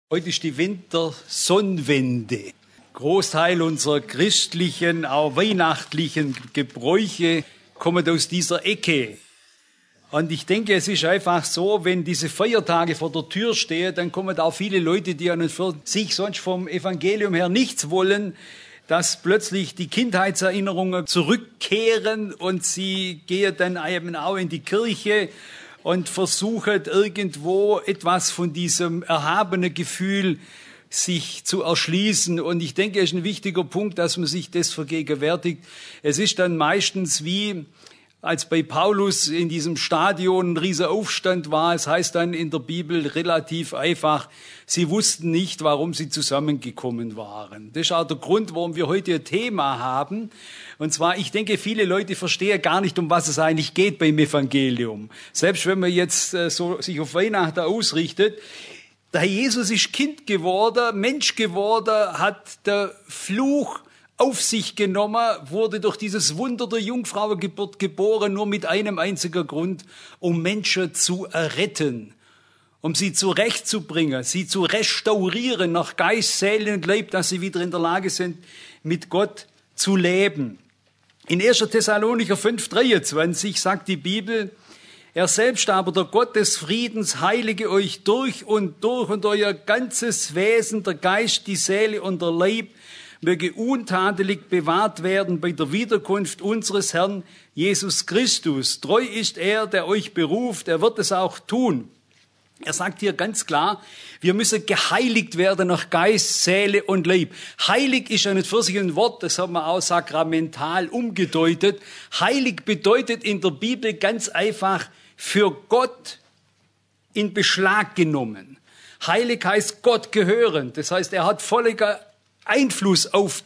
Heute ist die Wintersonnenwende. Großteil unserer christlichen, auch weihnachtlichen Gebräuche kommen aus dieser Ecke. Und ich denke, es ist einfach so, wenn diese Feiertage vor der Tür stehen, dann kommen auch viele Leute, die an und für sich sonst vom Evangelium her nichts wollen, dass plötzlich die Kindheitserinnerungen zurückkehren und sie gehen dann eben auch in die Kirche und versuchen irgendwo etwas von diesem erhabenen Gefühl sich zu erschließen. Und ich denke, es ist ein wichtiger Punkt, dass man sich das vergegenwärtigt. Es ist dann meistens wie, als bei Paulus in diesem Stadion ein riesiger Aufstand war. Es heißt dann in der Bibel relativ einfach, sie wussten nicht, warum sie zusammengekommen waren. Das ist auch der Grund, warum wir heute ein Thema haben. Und zwar, ich denke, viele Leute verstehen gar nicht, um was es eigentlich geht beim Evangelium. Selbst wenn man jetzt so sich auf Weihnachten ausrichtet. Der Herr Jesus ist Kind geworden, Mensch geworden, hat der Fluch auf sich genommen, wurde durch dieses Wunder der Jungfrauengeburt geboren, nur mit einem einzigen Grund, um Menschen zu erretten, um sie zurechtzubringen, sie zu restaurieren nach Geist, Seele und Leib, dass sie wieder in der Lage sind, mit Gott zu leben. In 1. Thessalonicher 5,23 sagt die Bibel, er selbst aber, der Gott des Friedens, heilige euch durch und euer ganzes Wesen, der Geist, die Seele und der Leib, möge untadelig bewahrt werden bei der Wiederkunft unseres Herrn Jesus Christus. Treu ist er, der euch beruft, er wird es auch tun. Er sagt hier ganz klar, wir müssen geheiligt werden nach Geist, Seele und Leib. Heilig ist ja nicht für sich ein Wort, das haben wir auch sakramental umgedeutet. Heilig bedeutet in der Bibel ganz einfach für Gott in Beschlag genommen. Heilig heißt Gott gehörend. Das heißt, er hat völliger Einfluss auf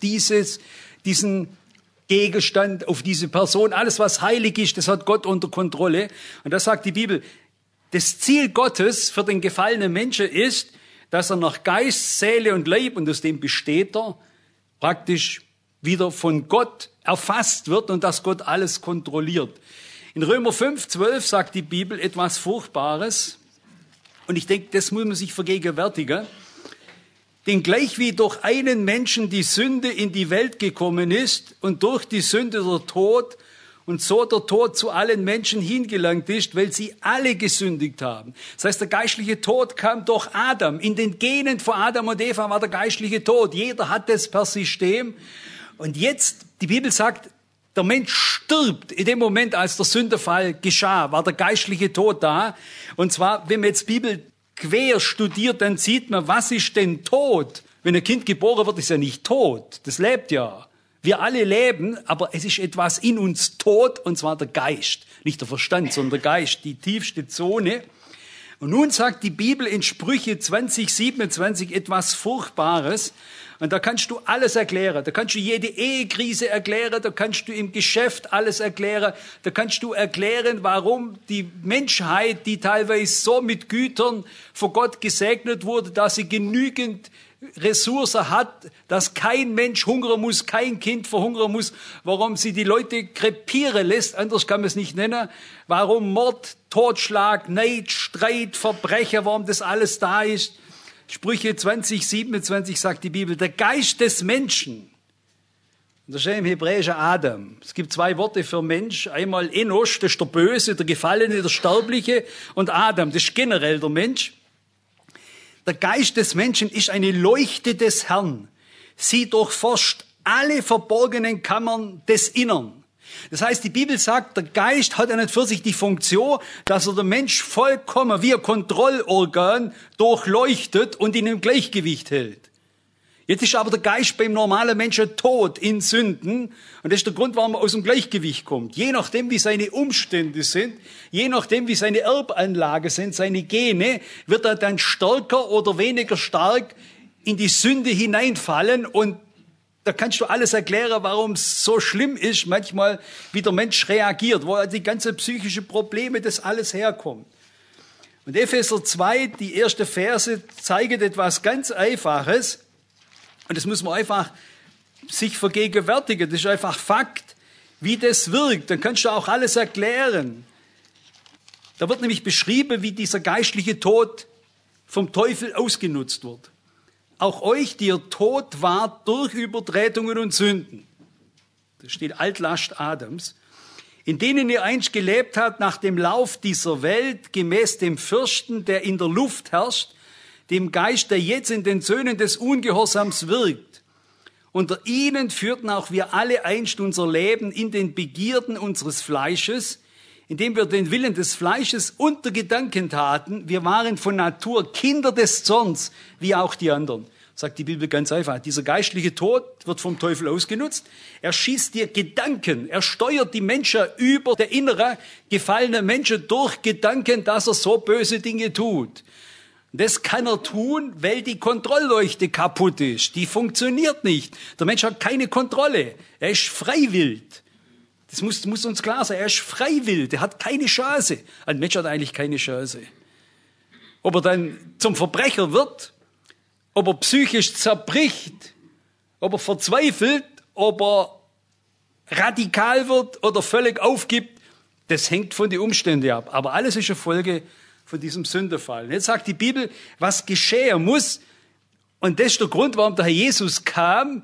diesen Gegenstand, auf diese Person. Alles, was heilig ist, das hat Gott unter Kontrolle. Und das sagt die Bibel. Das Ziel Gottes für den gefallenen Menschen ist, dass er nach Geist, Seele und Leib, und aus dem besteht er, praktisch wieder von Gott erfasst wird und dass Gott alles kontrolliert. In Römer 5,12 sagt die Bibel etwas Furchtbares. Und ich denke, das muss man sich vergegenwärtigen. Denn gleich wie durch einen Menschen die Sünde in die Welt gekommen ist und durch die Sünde der Tod und so der Tod zu allen Menschen hingelangt ist, weil sie alle gesündigt haben. Das heißt, der geistliche Tod kam durch Adam. In den Genen von Adam und Eva war der geistliche Tod. Jeder hat das per System. Und jetzt, die Bibel sagt, der Mensch stirbt in dem Moment, als der Sündenfall geschah, war der geistliche Tod da. Und zwar, wenn man jetzt Bibel quer studiert, dann sieht man, was ist denn Tod? Wenn ein Kind geboren wird, ist ja nicht tot. Das lebt ja. Wir alle leben, aber es ist etwas in uns tot, und zwar der Geist. Nicht der Verstand, sondern der Geist, die tiefste Zone. Und nun sagt die Bibel in Sprüche 20:27 etwas Furchtbares. Und da kannst du alles erklären. Da kannst du jede Ehekrise erklären. Da kannst du im Geschäft alles erklären. Da kannst du erklären, warum die Menschheit, die teilweise so mit Gütern von Gott gesegnet wurde, dass sie genügend Ressourcen hat, dass kein Mensch hungern muss, kein Kind verhungern muss, warum sie die Leute krepieren lässt, anders kann man es nicht nennen, warum Mord, Totschlag, Neid, Streit, Verbrechen, warum das alles da ist. Sprüche 20:27 sagt die Bibel, der Geist des Menschen, und das steht im Hebräischen Adam. Es gibt zwei Worte für Mensch, einmal Enosh, das ist der Böse, der Gefallene, der Sterbliche, und Adam, das ist generell der Mensch. Der Geist des Menschen ist eine Leuchte des Herrn. Sie durchforscht alle verborgenen Kammern des Innern. Das heißt, die Bibel sagt, der Geist hat ja nicht für sich die Funktion, dass er den Mensch vollkommen wie ein Kontrollorgan durchleuchtet und ihn im Gleichgewicht hält. Jetzt ist aber der Geist beim normalen Menschen tot in Sünden. Und das ist der Grund, warum er aus dem Gleichgewicht kommt. Je nachdem, wie seine Umstände sind, je nachdem, wie seine Erbanlage sind, seine Gene, wird er dann stärker oder weniger stark in die Sünde hineinfallen. Und da kannst du alles erklären, warum es so schlimm ist, manchmal, wie der Mensch reagiert, wo die ganzen psychischen Probleme, das alles herkommt. Und Epheser 2, die ersten Verse, zeigen etwas ganz Einfaches. Und das muss man einfach sich vergegenwärtigen. Das ist einfach Fakt, wie das wirkt. Dann kannst du auch alles erklären. Da wird nämlich beschrieben, wie dieser geistliche Tod vom Teufel ausgenutzt wird. Auch euch, die ihr tot wart durch Übertretungen und Sünden. Das steht Altlast Adams. In denen ihr einst gelebt habt nach dem Lauf dieser Welt, gemäß dem Fürsten, der in der Luft herrscht, dem Geist, der jetzt in den Söhnen des Ungehorsams wirkt. Unter ihnen führten auch wir alle einst unser Leben in den Begierden unseres Fleisches, indem wir den Willen des Fleisches unter Gedanken taten. Wir waren von Natur Kinder des Zorns, wie auch die anderen. Sagt die Bibel ganz einfach. Dieser geistliche Tod wird vom Teufel ausgenutzt. Er schießt dir Gedanken. Er steuert die Menschen über der innere gefallene Menschen durch Gedanken, dass er so böse Dinge tut. Das kann er tun, weil die Kontrollleuchte kaputt ist. Die funktioniert nicht. Der Mensch hat keine Kontrolle. Er ist freiwillig. Das muss uns klar sein. Er ist freiwillig. Er hat keine Chance. Ein Mensch hat eigentlich keine Chance. Ob er dann zum Verbrecher wird, ob er psychisch zerbricht, ob er verzweifelt, ob er radikal wird oder völlig aufgibt, das hängt von den Umständen ab. Aber alles ist eine Folge von diesem Sündenfall. Und jetzt sagt die Bibel, was geschehen muss, und das ist der Grund, warum der Herr Jesus kam.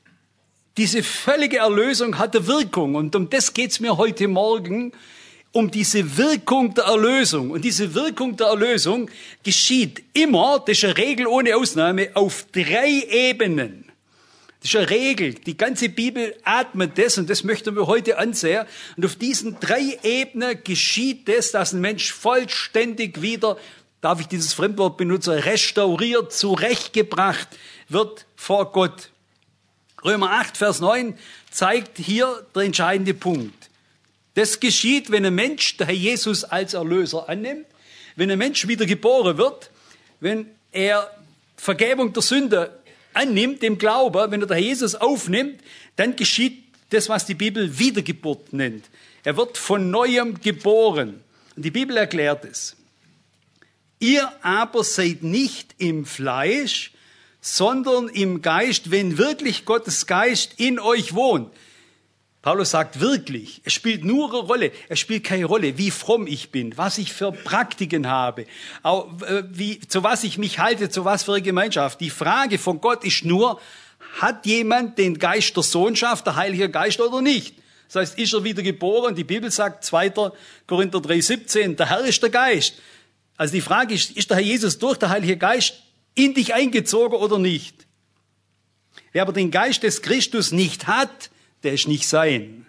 Diese völlige Erlösung hatte Wirkung. Und um das geht's mir heute Morgen, um diese Wirkung der Erlösung. Und diese Wirkung der Erlösung geschieht immer, das ist eine Regel ohne Ausnahme, auf 3 Ebenen. Das ist eine Regel. Die ganze Bibel atmet das, und das möchten wir heute ansehen. Und auf diesen 3 Ebenen geschieht das, dass ein Mensch vollständig wieder, darf ich dieses Fremdwort benutzen, restauriert, zurechtgebracht wird vor Gott. Römer 8, Vers 9 zeigt hier der entscheidende Punkt. Das geschieht, wenn ein Mensch der Herr Jesus als Erlöser annimmt, wenn ein Mensch wieder geboren wird, wenn er Vergebung der Sünde annimmt, dem Glauben, wenn er der Herr Jesus aufnimmt, dann geschieht das, was die Bibel Wiedergeburt nennt. Er wird von Neuem geboren. Und die Bibel erklärt es. Ihr aber seid nicht im Fleisch, sondern im Geist, wenn wirklich Gottes Geist in euch wohnt. Paulus sagt wirklich, es spielt nur eine Rolle, es spielt keine Rolle, wie fromm ich bin, was ich für Praktiken habe, auch, zu was ich mich halte, zu was für eine Gemeinschaft. Die Frage von Gott ist nur, hat jemand den Geist der Sohnschaft, der Heilige Geist oder nicht? Das heißt, ist er wieder geboren? Die Bibel sagt 2. Korinther 3,17, der Herr ist der Geist. Also die Frage ist der Herr Jesus durch den Heiligen Geist in dich eingezogen oder nicht? Wer aber den Geist des Christus nicht hat, der ist nicht sein.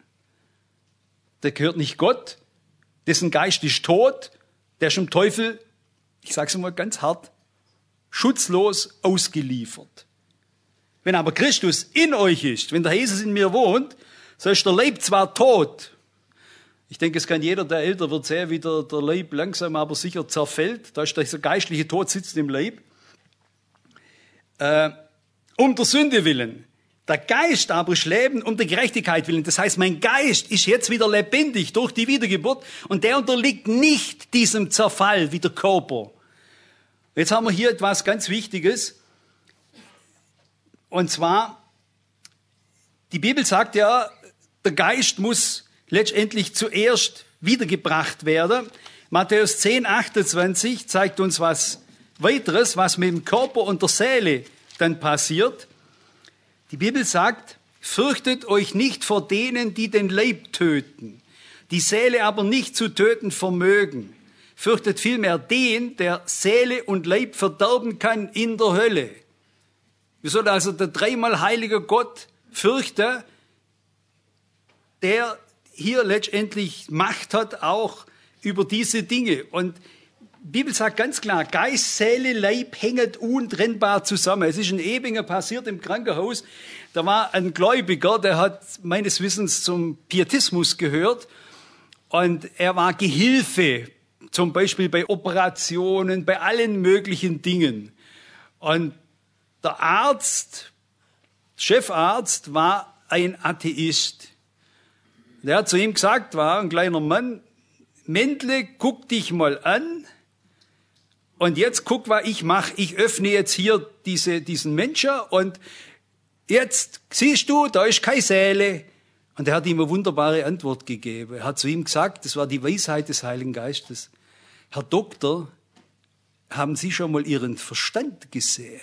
Der gehört nicht Gott, dessen Geist ist tot, der ist dem Teufel, ich sage es mal ganz hart, schutzlos ausgeliefert. Wenn aber Christus in euch ist, wenn der Jesus in mir wohnt, so ist der Leib zwar tot. Ich denke, es kann jeder, der älter wird, sehen, wie der Leib langsam aber sicher zerfällt. Da ist dieser geistliche Tod sitzt im Leib. Um der Sünde willen. Der Geist aber ist Leben um der Gerechtigkeit willen. Das heißt, mein Geist ist jetzt wieder lebendig durch die Wiedergeburt und der unterliegt nicht diesem Zerfall wie der Körper. Jetzt haben wir hier etwas ganz Wichtiges. Und zwar, die Bibel sagt ja, der Geist muss letztendlich zuerst wiedergebracht werden. Matthäus 10, 28 zeigt uns was weiteres, was mit dem Körper und der Seele dann passiert. Die Bibel sagt, fürchtet euch nicht vor denen, die den Leib töten, die Seele aber nicht zu töten vermögen. Fürchtet vielmehr den, der Seele und Leib verderben kann in der Hölle. Wir sollen also der dreimal heilige Gott fürchten, der hier letztendlich Macht hat, auch über diese Dinge. Und die Bibel sagt ganz klar, Geist, Seele, Leib hängen untrennbar zusammen. Es ist in Ebingen passiert im Krankenhaus. Da war ein Gläubiger, der hat meines Wissens zum Pietismus gehört. Und er war Gehilfe, zum Beispiel bei Operationen, bei allen möglichen Dingen. Und der Arzt, Chefarzt, war ein Atheist. Der hat zu ihm gesagt, war ein kleiner Mann, Mendle, guck dich mal an. Und jetzt guck, was ich mache. Ich öffne jetzt hier diesen Menschen und jetzt siehst du, da ist keine Seele. Und er hat ihm eine wunderbare Antwort gegeben. Er hat zu ihm gesagt, das war die Weisheit des Heiligen Geistes. Herr Doktor, haben Sie schon mal Ihren Verstand gesehen?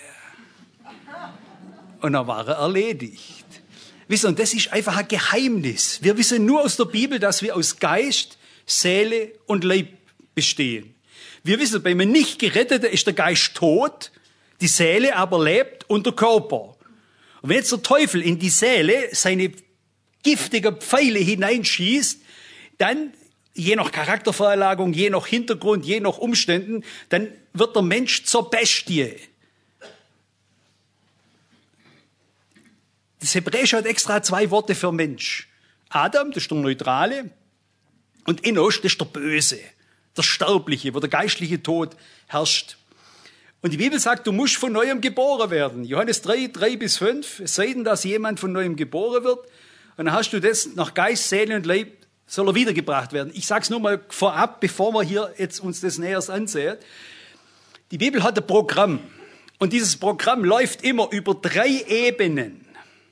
Und dann war er erledigt. Wisst ihr, und das ist einfach ein Geheimnis. Wir wissen nur aus der Bibel, dass wir aus Geist, Seele und Leib bestehen. Wir wissen, bei einem Nicht-Geretteten ist der Geist tot, die Seele aber lebt und der Körper. Und wenn jetzt der Teufel in die Seele seine giftigen Pfeile hineinschießt, dann, je nach Charakterveranlagung, je nach Hintergrund, je nach Umständen, dann wird der Mensch zur Bestie. Das Hebräische hat extra 2 Worte für Mensch. Adam, das ist der Neutrale, und Enosch, das ist der Böse, der Sterbliche, wo der geistliche Tod herrscht. Und die Bibel sagt, du musst von Neuem geboren werden. Johannes 3, 3-5, es sei denn, dass jemand von Neuem geboren wird. Und dann hast du das nach Geist, Seele und Leib, soll er wiedergebracht werden. Ich sage es nur mal vorab, bevor wir hier jetzt uns das näher ansehen. Die Bibel hat ein Programm. Und dieses Programm läuft immer über 3 Ebenen.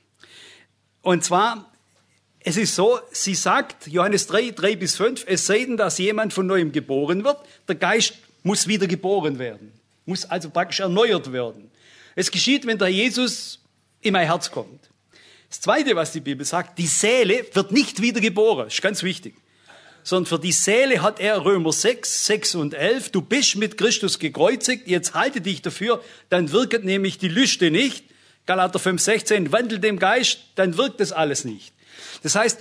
Und zwar, es ist so, sie sagt, Johannes 3, 3-5, es sei denn, dass jemand von Neuem geboren wird. Der Geist muss wieder geboren werden. Muss also praktisch erneuert werden. Es geschieht, wenn der Jesus in mein Herz kommt. Das Zweite, was die Bibel sagt, die Seele wird nicht wieder geboren. Das ist ganz wichtig. Sondern für die Seele hat er Römer 6, 6 und 11. Du bist mit Christus gekreuzigt, jetzt halte dich dafür, dann wirket nämlich die Lüste nicht. Galater 5, 16, wandel dem Geist, dann wirkt das alles nicht. Das heißt,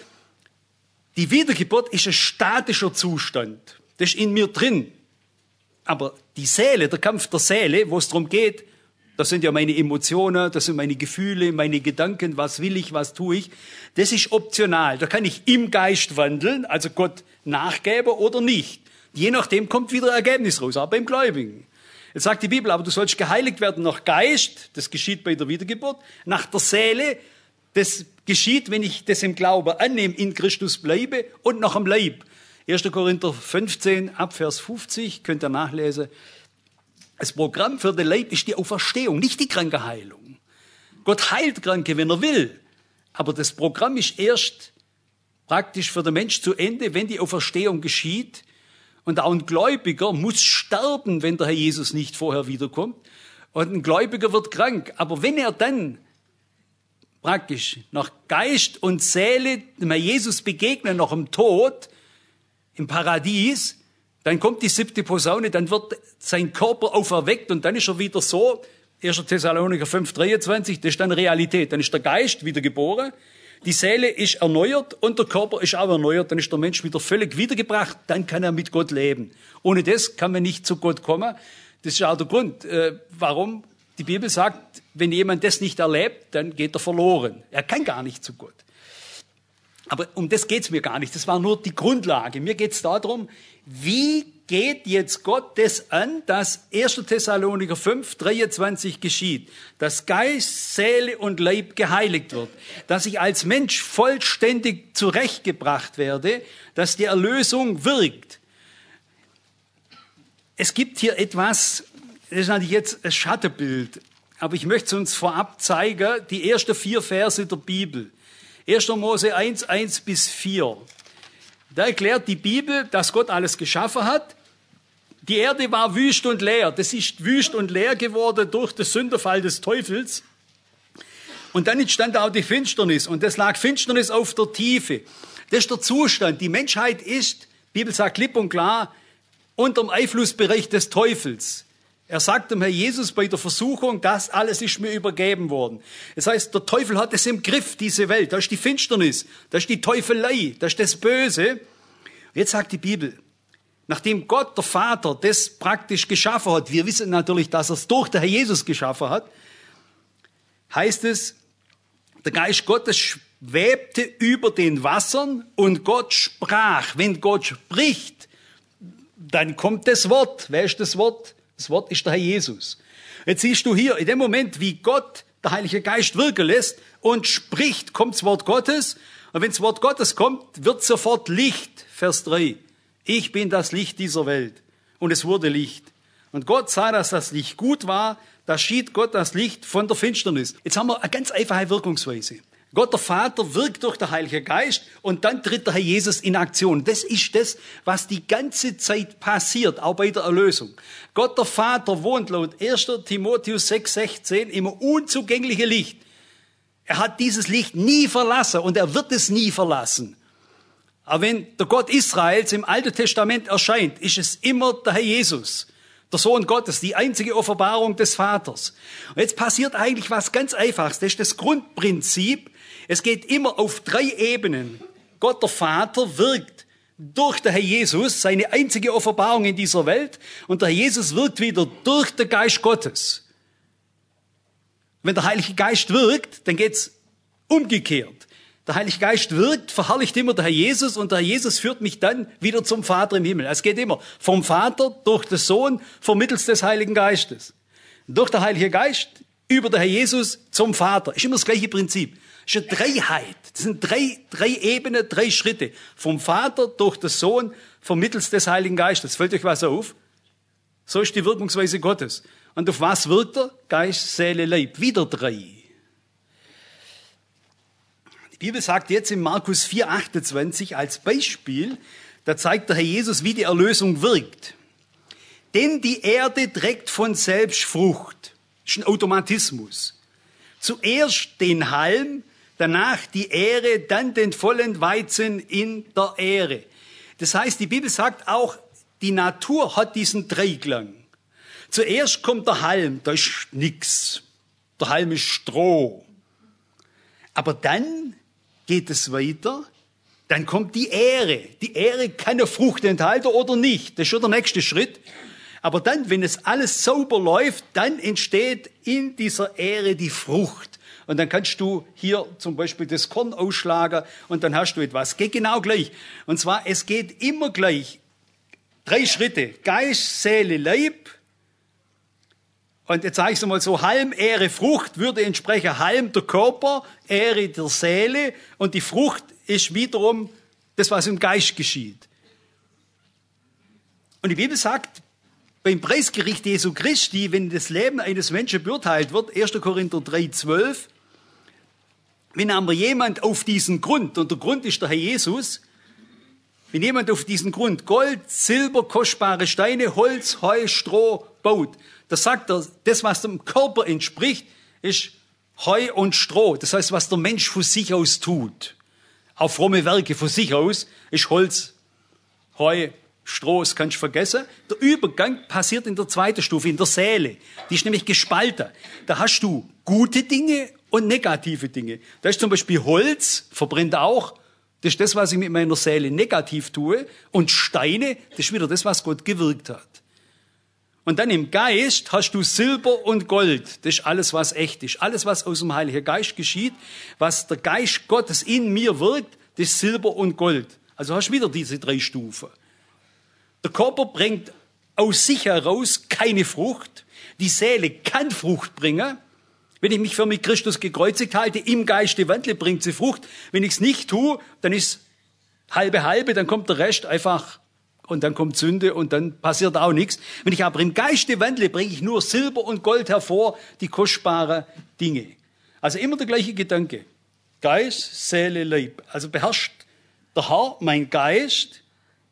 die Wiedergeburt ist ein statischer Zustand. Das ist in mir drin. Aber die Seele, der Kampf der Seele, wo es darum geht, das sind ja meine Emotionen, das sind meine Gefühle, meine Gedanken, was will ich, was tue ich, das ist optional. Da kann ich im Geist wandeln, also Gott nachgeben oder nicht. Je nachdem kommt wieder ein Ergebnis raus, auch beim Gläubigen. Jetzt sagt die Bibel, aber du sollst geheiligt werden nach Geist, das geschieht bei der Wiedergeburt, nach der Seele, das geschieht, wenn ich das im Glauben annehme, in Christus bleibe, und nach dem Leib. 1. Korinther 15, Abvers 50, könnt ihr nachlesen. Das Programm für den Leib ist die Auferstehung, nicht die Krankenheilung. Gott heilt Kranke, wenn er will. Aber das Programm ist erst praktisch für den Mensch zu Ende, wenn die Auferstehung geschieht. Und auch ein Gläubiger muss sterben, wenn der Herr Jesus nicht vorher wiederkommt. Und ein Gläubiger wird krank. Aber wenn er dann praktisch nach Geist und Seele dem Herr Jesus begegnet, nach dem Tod, im Paradies, dann kommt die 7. Posaune, dann wird sein Körper auferweckt und dann ist er wieder so, 1. Thessalonicher 5, 23, das ist dann Realität. Dann ist der Geist wieder geboren, die Seele ist erneuert und der Körper ist auch erneuert, dann ist der Mensch wieder völlig wiedergebracht, dann kann er mit Gott leben. Ohne das kann man nicht zu Gott kommen. Das ist auch der Grund, warum die Bibel sagt, wenn jemand das nicht erlebt, dann geht er verloren. Er kann gar nicht zu Gott. Aber um das geht's mir gar nicht. Das war nur die Grundlage. Mir geht's darum, wie geht jetzt Gott das an, dass 1. Thessalonicher 5, 23 geschieht. Dass Geist, Seele und Leib geheiligt wird. Dass ich als Mensch vollständig zurechtgebracht werde. Dass die Erlösung wirkt. Es gibt hier etwas, das ist natürlich jetzt ein Schattenbild. Aber ich möchte es uns vorab zeigen, die ersten 4 Verse der Bibel. 1. Mose 1, 1-4. Da erklärt die Bibel, dass Gott alles geschaffen hat. Die Erde war wüst und leer. Das ist wüst und leer geworden durch den Sündenfall des Teufels. Und dann entstand auch die Finsternis. Und das lag Finsternis auf der Tiefe. Das ist der Zustand. Die Menschheit ist, die Bibel sagt klipp und klar, unter dem Einflussbereich des Teufels. Er sagt dem Herr Jesus bei der Versuchung, das alles ist mir übergeben worden. Das heißt, der Teufel hat es im Griff, diese Welt. Da ist die Finsternis, da ist die Teufelei, da ist das Böse. Und jetzt sagt die Bibel, nachdem Gott, der Vater, das praktisch geschaffen hat, wir wissen natürlich, dass er es durch den Herr Jesus geschaffen hat, heißt es, der Geist Gottes schwebte über den Wassern und Gott sprach. Wenn Gott spricht, dann kommt das Wort. Wer ist das Wort? Das Wort ist der Herr Jesus. Jetzt siehst du hier, in dem Moment, wie Gott, der Heilige Geist, wirken lässt und spricht, kommt das Wort Gottes. Und wenn das Wort Gottes kommt, wird sofort Licht. Vers 3. Ich bin das Licht dieser Welt. Und es wurde Licht. Und Gott sah, dass das Licht gut war. Da schied Gott das Licht von der Finsternis. Jetzt haben wir eine ganz einfache Wirkungsweise. Gott der Vater wirkt durch den Heiligen Geist und dann tritt der Herr Jesus in Aktion. Das ist das, was die ganze Zeit passiert, auch bei der Erlösung. Gott der Vater wohnt laut 1. Timotheus 6,16 im unzugänglichen Licht. Er hat dieses Licht nie verlassen und er wird es nie verlassen. Aber wenn der Gott Israels im Alten Testament erscheint, ist es immer der Herr Jesus, der Sohn Gottes, die einzige Offenbarung des Vaters. Und jetzt passiert eigentlich was ganz Einfaches. Das ist das Grundprinzip. Es geht immer auf 3 Ebenen. Gott der Vater wirkt durch den Herr Jesus, seine einzige Offenbarung in dieser Welt. Und der Herr Jesus wirkt wieder durch den Geist Gottes. Wenn der Heilige Geist wirkt, dann geht's umgekehrt. Der Heilige Geist wirkt, verherrlicht immer der Herr Jesus und der Herr Jesus führt mich dann wieder zum Vater im Himmel. Es geht immer vom Vater durch den Sohn vermittels des Heiligen Geistes. Durch den Heiligen Geist über den Herr Jesus zum Vater. Ist immer das gleiche Prinzip. Das ist eine Dreiheit. Das sind drei Ebenen, 3 Schritte. Vom Vater durch den Sohn vermittels des Heiligen Geistes. Fällt euch was auf? So ist die Wirkungsweise Gottes. Und auf was wirkt er? Geist, Seele, Leib. Wieder 3. Die Bibel sagt jetzt in Markus 4,28 als Beispiel, da zeigt der Herr Jesus, wie die Erlösung wirkt. Denn die Erde trägt von selbst Frucht. Das ist ein Automatismus. Zuerst den Halm, danach die Ähre, dann den vollen Weizen in der Ähre. Das heißt, die Bibel sagt auch, die Natur hat diesen Dreiklang. Zuerst kommt der Halm, da ist nix. Der Halm ist Stroh. Aber dann geht es weiter, dann kommt die Ähre. Die Ähre kann eine Frucht enthalten oder nicht. Das ist schon der nächste Schritt. Aber dann, wenn es alles sauber läuft, dann entsteht in dieser Ähre die Frucht. Und dann kannst du hier zum Beispiel das Korn ausschlagen und dann hast du etwas. Geht genau gleich. Und zwar, es geht immer gleich. 3 Schritte. Geist, Seele, Leib. Und jetzt sage ich es mal so, Halm, Ähre, Frucht würde entsprechen Halm der Körper, Ähre der Seele und die Frucht ist wiederum das, was im Geist geschieht. Und die Bibel sagt, beim Preisgericht Jesu Christi, wenn das Leben eines Menschen beurteilt wird, 1. Korinther 3,12, wenn aber jemand auf diesen Grund, und der Grund ist der Herr Jesus, wenn jemand auf diesen Grund Gold, Silber, kostbare Steine, Holz, Heu, Stroh baut, da sagt er, das, was dem Körper entspricht, ist Heu und Stroh. Das heißt, was der Mensch von sich aus tut. Auch fromme Werke von sich aus ist Holz, Heu, Stroh, das kannst du vergessen. Der Übergang passiert in der 2. Stufe, in der Seele. Die ist nämlich gespalten. Da hast du gute Dinge und negative Dinge. Da ist zum Beispiel Holz, verbrennt auch. Das ist das, was ich mit meiner Seele negativ tue. Und Steine, das ist wieder das, was Gott gewirkt hat. Und dann im Geist hast du Silber und Gold. Das ist alles, was echt ist. Alles, was aus dem Heiligen Geist geschieht, was der Geist Gottes in mir wirkt, das ist Silber und Gold. Also hast du wieder diese 3 Stufen. Der Körper bringt aus sich heraus keine Frucht. Die Seele kann Frucht bringen. Wenn ich mich für mit Christus gekreuzigt halte, im Geiste wandle, bringt sie Frucht. Wenn ich es nicht tue, dann ist halbe, dann kommt der Rest einfach und dann kommt Sünde und dann passiert auch nichts. Wenn ich aber im Geiste wandle, bringe ich nur Silber und Gold hervor, die kostbaren Dinge. Also immer der gleiche Gedanke. Geist, Seele, Leib. Also beherrscht der Herr mein Geist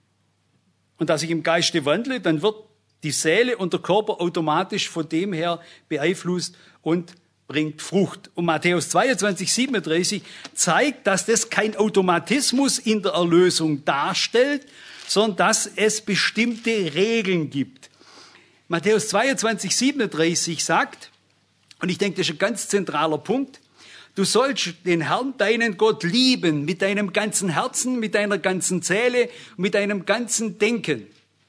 und als ich im Geiste wandle, dann wird die Seele und der Körper automatisch von dem her beeinflusst und bringt Frucht. Und Matthäus 22,37 zeigt, dass das kein Automatismus in der Erlösung darstellt, sondern dass es bestimmte Regeln gibt. Matthäus 22,37 sagt, und ich denke, das ist ein ganz zentraler Punkt, du sollst den Herrn, deinen Gott, lieben mit deinem ganzen Herzen, mit deiner ganzen Seele, mit deinem ganzen Denken.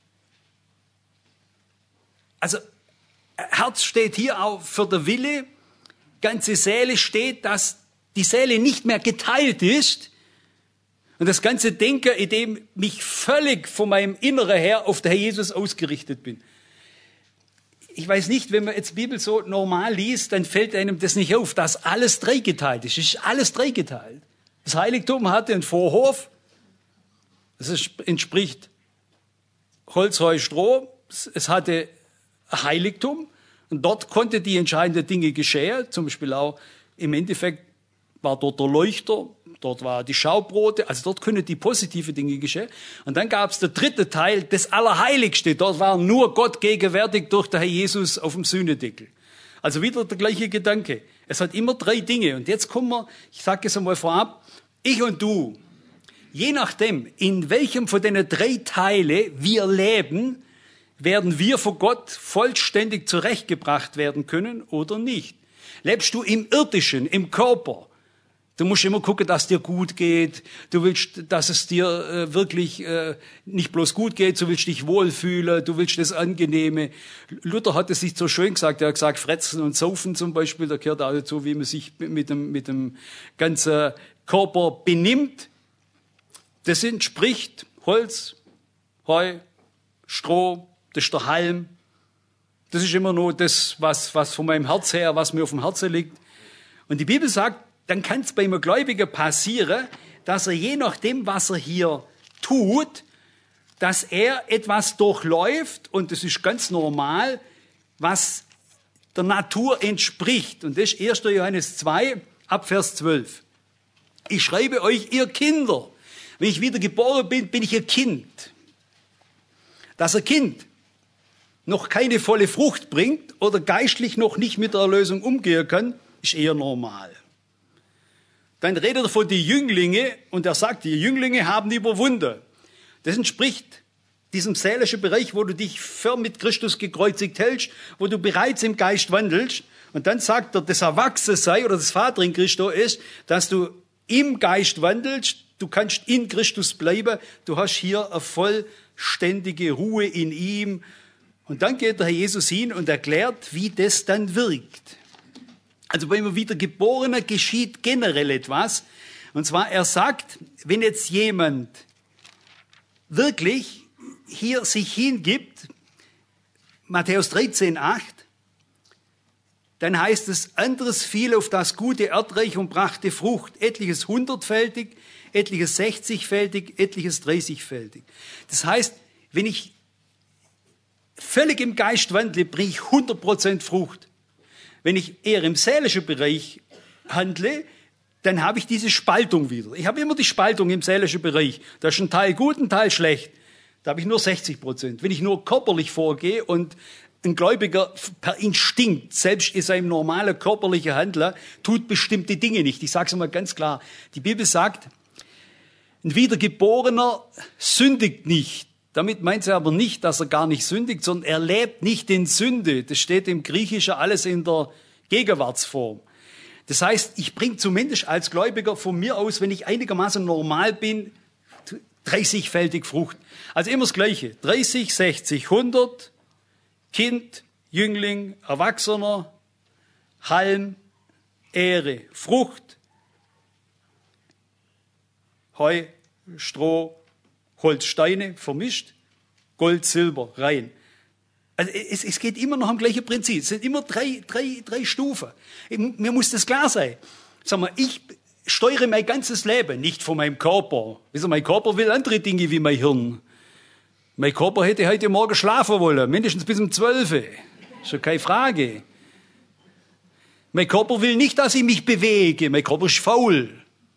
Also Herz steht hier auch für den Wille, ganze Seele steht, dass die Seele nicht mehr geteilt ist und das ganze Denken, in dem mich völlig von meinem Inneren her auf den Herr Jesus ausgerichtet bin. Ich weiß nicht, wenn man jetzt die Bibel so normal liest, dann fällt einem das nicht auf, dass alles dreigeteilt ist. Es ist alles dreigeteilt. Das Heiligtum hatte einen Vorhof, das entspricht Holz, Heu, Stroh. Es hatte ein Heiligtum und dort konnte die entscheidenden Dinge geschehen, zum Beispiel auch im Endeffekt war dort der Leuchter, dort war die Schaubrote, also dort können die positive Dinge geschehen. Und dann gab es der dritte Teil, das Allerheiligste. Dort war nur Gott gegenwärtig durch den Herr Jesus auf dem Sühnedeckel. Also wieder der gleiche Gedanke. Es hat immer 3 Dinge. Und jetzt kommen wir, ich sage es einmal vorab, ich und du, je nachdem, in welchem von den 3 Teile wir leben, werden wir von Gott vollständig zurechtgebracht werden können oder nicht. Lebst du im Irdischen, im Körper, du musst immer gucken, dass es dir gut geht. Du willst, dass es dir wirklich nicht bloß gut geht, du willst dich wohlfühlen, du willst das Angenehme. Luther hat es nicht so schön gesagt, er hat gesagt, Fressen und Saufen zum Beispiel, da gehört auch dazu, wie man sich mit dem ganzen Körper benimmt. Das entspricht Holz, Heu, Stroh, das ist der Halm. Das ist immer nur das, was von meinem Herz her, was mir auf dem Herzen liegt. Und die Bibel sagt, dann kann es bei einem Gläubigen passieren, dass er je nachdem, was er hier tut, dass er etwas durchläuft, und das ist ganz normal, was der Natur entspricht. Und das ist 1. Johannes 2, ab Vers 12. Ich schreibe euch, ihr Kinder, wenn ich wieder geboren bin, bin ich ihr Kind. Dass ein Kind noch keine volle Frucht bringt oder geistlich noch nicht mit der Erlösung umgehen kann, ist eher normal. Dann redet er von den Jünglinge und er sagt, die Jünglinge haben überwunden. Das entspricht diesem seelischen Bereich, wo du dich firm mit Christus gekreuzigt hältst, wo du bereits im Geist wandelst. Und dann sagt er, das Erwachsensein oder das Vater in Christus ist, dass du im Geist wandelst, du kannst in Christus bleiben, du hast hier eine vollständige Ruhe in ihm. Und dann geht der Herr Jesus hin und erklärt, wie das dann wirkt. Also beim Wiedergeborenen geschieht generell etwas. Und zwar, er sagt, wenn jetzt jemand wirklich hier sich hingibt, Matthäus 13,8, dann heißt es, anderes fiel auf das gute Erdreich und brachte Frucht, etliches 100-fältig, etliches 60-fältig, etliches 30-fältig. Das heißt, wenn ich völlig im Geist wandle, bringe ich 100% Frucht. Wenn ich eher im seelischen Bereich handle, dann habe ich diese Spaltung wieder. Ich habe immer die Spaltung im seelischen Bereich. Da ist ein Teil gut, ein Teil schlecht. Da habe ich nur 60%. Wenn ich nur körperlich vorgehe und ein Gläubiger per Instinkt, selbst in seinem normalen körperlichen Handeln, tut bestimmte Dinge nicht. Ich sage es mal ganz klar. Die Bibel sagt, ein Wiedergeborener sündigt nicht. Damit meint sie aber nicht, dass er gar nicht sündigt, sondern er lebt nicht in Sünde. Das steht im Griechischen alles in der Gegenwartsform. Das heißt, ich bringe zumindest als Gläubiger von mir aus, wenn ich einigermaßen normal bin, 30-fältig Frucht. Also immer das Gleiche. 30, 60, 100, Kind, Jüngling, Erwachsener, Halm, Ehre, Frucht, Heu, Stroh, Holz, Steine vermischt, Gold, Silber rein. Also es geht immer noch am gleichen Prinzip. Es sind immer drei Stufen. Mir muss das klar sein. Sag mal, ich steuere mein ganzes Leben nicht von meinem Körper. Mein Körper will andere Dinge wie mein Hirn. Mein Körper hätte heute Morgen schlafen wollen, mindestens bis um 12 Uhr. Ist ja keine Frage. Mein Körper will nicht, dass ich mich bewege. Mein Körper ist faul.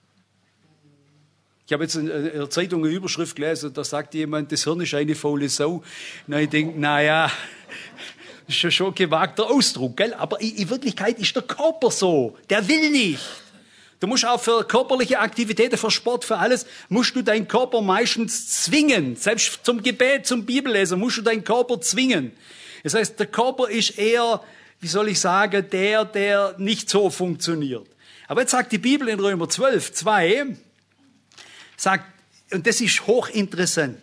Ich habe jetzt in der Zeitung eine Überschrift gelesen, da sagt jemand, das Hirn ist eine faule Sau. Na, ich denke, naja, das ist schon ein gewagter Ausdruck, gell? Aber in Wirklichkeit ist der Körper so. Der will nicht. Du musst auch für körperliche Aktivitäten, für Sport, für alles, musst du deinen Körper meistens zwingen. Selbst zum Gebet, zum Bibellesen musst du deinen Körper zwingen. Das heißt, der Körper ist eher, wie soll ich sagen, der nicht so funktioniert. Aber jetzt sagt die Bibel in Römer 12, 2, sagt, und das ist hochinteressant,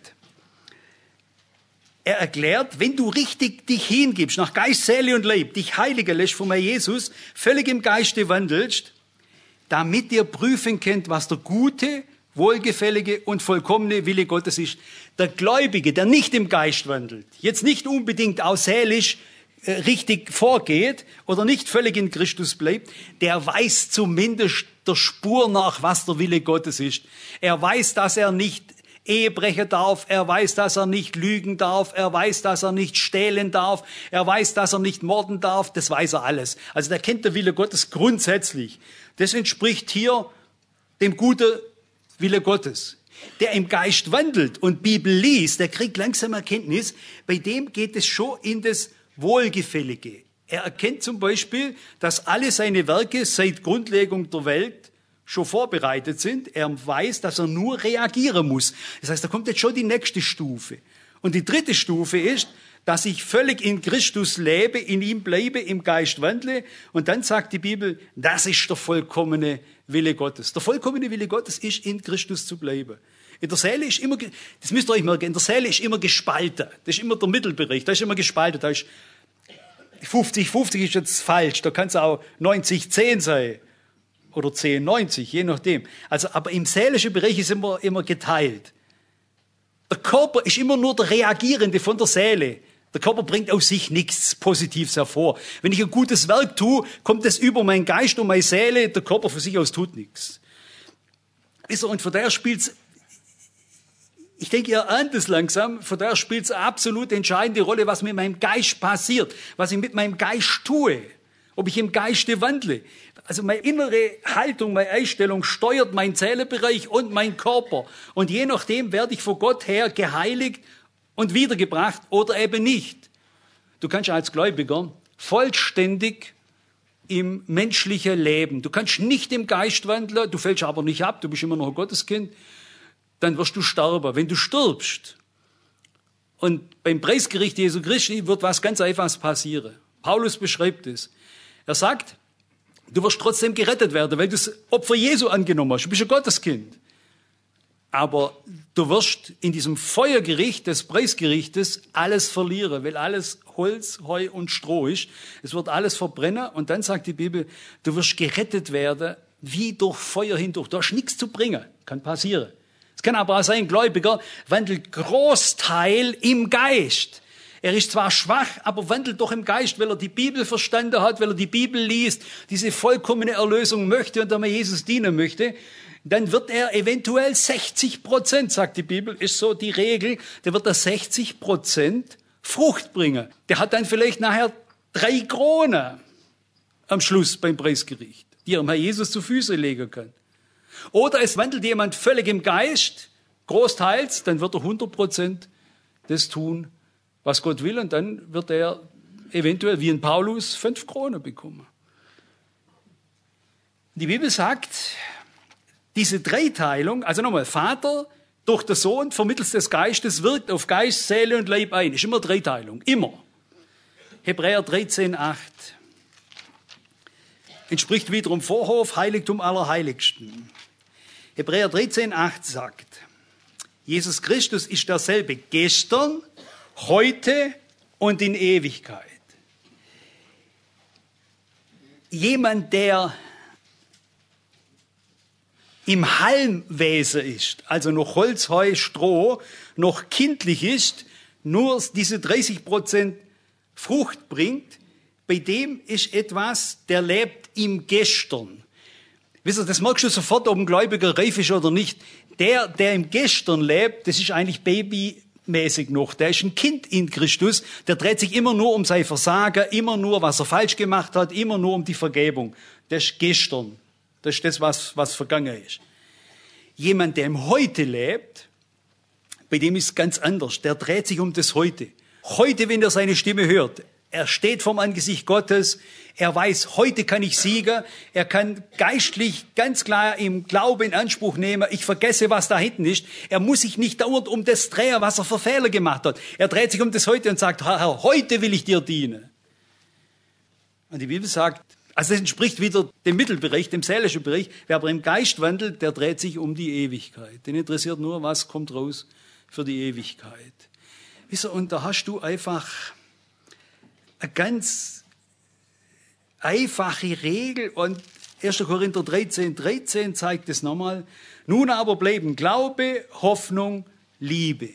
er erklärt, wenn du richtig dich hingibst, nach Geist, Seele und Leib, dich heiligen lässt von Jesus, völlig im Geiste wandelst, damit ihr prüfen könnt, was der gute, wohlgefällige und vollkommene Wille Gottes ist. Der Gläubige, der nicht im Geist wandelt, jetzt nicht unbedingt auch seelisch richtig vorgeht oder nicht völlig in Christus bleibt, der weiß zumindest der Spur nach, was der Wille Gottes ist. Er weiß, dass er nicht Ehe brechen darf, er weiß, dass er nicht lügen darf, er weiß, dass er nicht stehlen darf, er weiß, dass er nicht morden darf, das weiß er alles. Also der kennt den Wille Gottes grundsätzlich. Das entspricht hier dem guten Wille Gottes. Der im Geist wandelt und Bibel liest, der kriegt langsam Erkenntnis, bei dem geht es schon in das Wohlgefällige. Er erkennt zum Beispiel, dass alle seine Werke seit Grundlegung der Welt schon vorbereitet sind. Er weiß, dass er nur reagieren muss. Das heißt, da kommt jetzt schon die nächste Stufe. Und die dritte Stufe ist, dass ich völlig in Christus lebe, in ihm bleibe, im Geist wandle. Und dann sagt die Bibel, das ist der vollkommene Wille Gottes. Der vollkommene Wille Gottes ist, in Christus zu bleiben. In der Seele ist immer, das müsst ihr euch merken, in der Seele ist immer gespalten. Das ist immer der Mittelbereich, da ist immer gespalten. Da ist 50-50 ist jetzt falsch, da kann es auch 90-10 sein. Oder 10-90, je nachdem. Also, aber im seelischen Bereich ist immer geteilt. Der Körper ist immer nur der Reagierende von der Seele. Der Körper bringt aus sich nichts Positives hervor. Wenn ich ein gutes Werk tue, kommt es über meinen Geist und meine Seele, der Körper von sich aus tut nichts. Und von daher spielt's, ich denke, ihr ahnt es langsam, von daher spielt es eine absolut entscheidende Rolle, was mit meinem Geist passiert, was ich mit meinem Geist tue, ob ich im Geiste wandle. Also meine innere Haltung, meine Einstellung steuert meinen Seelenbereich und meinen Körper. Und je nachdem werde ich von Gott her geheiligt und wiedergebracht oder eben nicht. Du kannst als Gläubiger vollständig im menschlichen Leben. Du kannst nicht im Geist wandeln, du fällst aber nicht ab, du bist immer noch ein Gotteskind. Dann wirst du sterben. Wenn du stirbst und beim Preisgericht Jesu Christi wird was ganz Einfaches passieren. Paulus beschreibt es. Er sagt, du wirst trotzdem gerettet werden, weil du das Opfer Jesu angenommen hast. Du bist ein Gotteskind. Aber du wirst in diesem Feuergericht des Preisgerichtes alles verlieren, weil alles Holz, Heu und Stroh ist. Es wird alles verbrennen und dann sagt die Bibel, du wirst gerettet werden wie durch Feuer hindurch. Du hast nichts zu bringen. Kann passieren. Es kann aber auch sein, ein Gläubiger wandelt Großteil im Geist. Er ist zwar schwach, aber wandelt doch im Geist, weil er die Bibel verstanden hat, weil er die Bibel liest, diese vollkommene Erlösung möchte und einmal Jesus dienen möchte. Dann wird er eventuell 60%, sagt die Bibel, ist so die Regel, der wird er 60% Frucht bringen. Der hat dann vielleicht nachher 3 Kronen am Schluss beim Preisgericht, die er mal Jesus zu Füßen legen kann. Oder es wandelt jemand völlig im Geist, großteils, dann wird er 100% das tun, was Gott will, und dann wird er eventuell wie in Paulus 5 Kronen bekommen. Die Bibel sagt, diese Dreiteilung, also nochmal, Vater durch den Sohn vermittels des Geistes wirkt auf Geist, Seele und Leib ein. Ist immer Dreiteilung, immer. Hebräer 13,8 entspricht wiederum Vorhof, Heiligtum Allerheiligsten. Hebräer 13,8 sagt, Jesus Christus ist derselbe gestern, heute und in Ewigkeit. Jemand, der im Halmwesen ist, also noch Holz, Heu, Stroh, noch kindlich ist, nur diese 30% Frucht bringt, bei dem ist etwas, der lebt im Gestern. Wisst ihr, das merkst du sofort, ob ein Gläubiger reif ist oder nicht. Der im Gestern lebt, das ist eigentlich babymäßig noch. Der ist ein Kind in Christus, der dreht sich immer nur um sein Versagen, immer nur, was er falsch gemacht hat, immer nur um die Vergebung. Das ist gestern. Das ist das, was vergangen ist. Jemand, der im Heute lebt, bei dem ist es ganz anders. Der dreht sich um das Heute. Heute, wenn er seine Stimme hört, er steht vom Angesicht Gottes, er weiß, heute kann ich siegen, er kann geistlich ganz klar im Glauben in Anspruch nehmen, ich vergesse, was da hinten ist. Er muss sich nicht dauernd um das drehen, was er für Fehler gemacht hat. Er dreht sich um das Heute und sagt, Herr, heute will ich dir dienen. Und die Bibel sagt, also das entspricht wieder dem Mittelbereich, dem seelischen Bereich. Wer aber im Geist wandelt, der dreht sich um die Ewigkeit. Den interessiert nur, was kommt raus für die Ewigkeit. Wisst ihr, und da hast du einfach eine ganz einfache Regel, und 1. Korinther 13 zeigt es nochmal. Nun aber bleiben Glaube, Hoffnung, Liebe.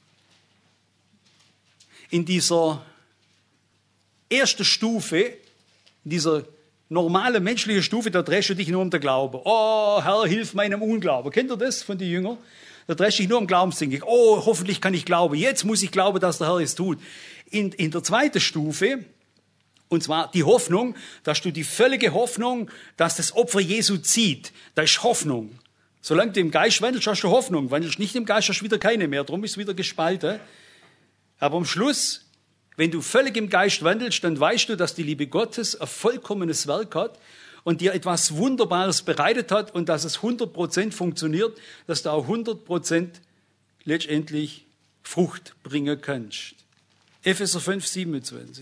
In dieser ersten Stufe, in dieser normalen menschlichen Stufe, da drehst du dich nur um den Glauben. Oh, Herr, hilf meinem Unglauben. Kennt ihr das von den Jüngern? Da drehst du dich nur um Glaubensdinge. Oh, hoffentlich kann ich glauben. Jetzt muss ich glauben, dass der Herr es tut. In der zweiten Stufe, und zwar die Hoffnung, dass du die völlige Hoffnung, dass das Opfer Jesu zieht. Da ist Hoffnung. Solange du im Geist wandelst, hast du Hoffnung. Wandelst nicht im Geist, hast du wieder keine mehr. Darum ist es wieder gespalten. Aber am Schluss, wenn du völlig im Geist wandelst, dann weißt du, dass die Liebe Gottes ein vollkommenes Werk hat und dir etwas Wunderbares bereitet hat und dass es 100% funktioniert, dass du auch 100% letztendlich Frucht bringen kannst. Epheser 5, 27.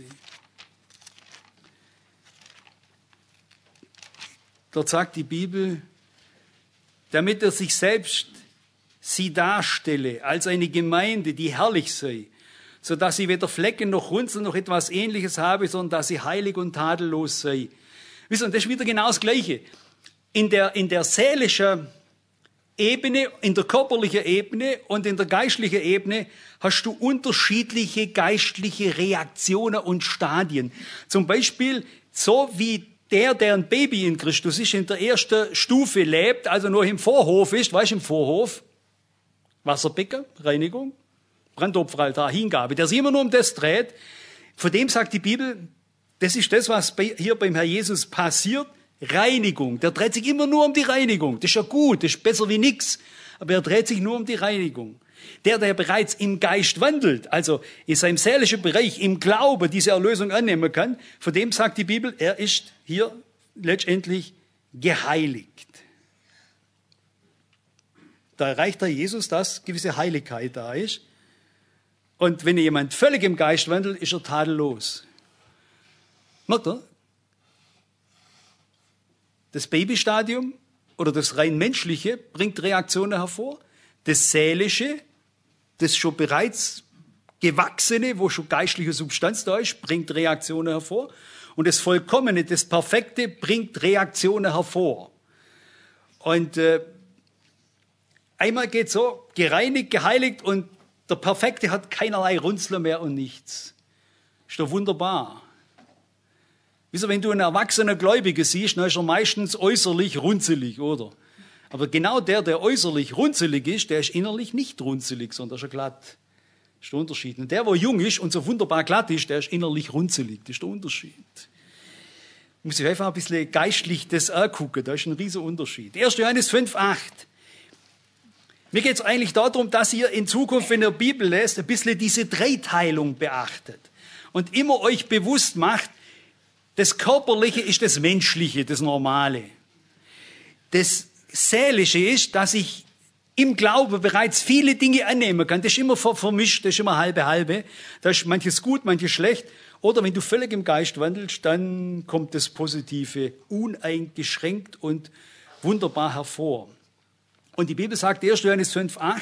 Dort sagt die Bibel, damit er sich selbst sie darstelle als eine Gemeinde, die herrlich sei, so dass sie weder Flecken noch Runzeln noch etwas Ähnliches habe, sondern dass sie heilig und tadellos sei. Wisst ihr, und das ist wieder genau das Gleiche. In der seelischen Ebene, in der körperlichen Ebene und in der geistlichen Ebene hast du unterschiedliche geistliche Reaktionen und Stadien. Zum Beispiel so wie der ein Baby in Christus ist, in der ersten Stufe lebt, also noch im Vorhof ist, weißt du, im Vorhof, Wasserbecken, Reinigung, Brandopferaltar, Hingabe, der sich immer nur um das dreht, von dem sagt die Bibel, das ist das, was hier beim Herr Jesus passiert, Reinigung. Der dreht sich immer nur um die Reinigung. Das ist ja gut, das ist besser wie nichts, aber er dreht sich nur um die Reinigung. Der bereits im Geist wandelt, also in seinem seelischen Bereich, im Glauben diese Erlösung annehmen kann, von dem sagt die Bibel, er ist hier letztendlich geheiligt. Da erreicht der Jesus, dass gewisse Heiligkeit da ist. Und wenn jemand völlig im Geist wandelt, ist er tadellos. Merkt ihr? Das Babystadium oder das rein menschliche bringt Reaktionen hervor. Das seelische, das schon bereits gewachsene, wo schon geistliche Substanz da ist, bringt Reaktionen hervor. Und das Vollkommene, das Perfekte bringt Reaktionen hervor. Und einmal geht so, gereinigt, geheiligt und der Perfekte hat keinerlei Runzeln mehr und nichts. Ist doch wunderbar. Wisst ihr, wenn du einen erwachsenen Gläubigen siehst, dann ist er meistens äußerlich runzelig, oder? Aber genau der äußerlich runzelig ist, der ist innerlich nicht runzelig, sondern ist glatt. Das ist der Unterschied. Und der jung ist und so wunderbar glatt ist, der ist innerlich runzelig. Das ist der Unterschied. Muss ich einfach ein bisschen geistlich das angucken, da ist ein riesiger Unterschied. 1. Johannes 5, 8. Mir geht es eigentlich darum, dass ihr in Zukunft, wenn ihr Bibel lest, ein bisschen diese Dreiteilung beachtet. Und immer euch bewusst macht, das Körperliche ist das Menschliche, das Normale. Das Seelische ist, dass ich im Glauben bereits viele Dinge annehmen kann. Das ist immer vermischt, das ist immer halbe. Da ist manches gut, manches schlecht. Oder wenn du völlig im Geist wandelst, dann kommt das Positive uneingeschränkt und wunderbar hervor. Und die Bibel sagt, 1. Johannes 5, 8,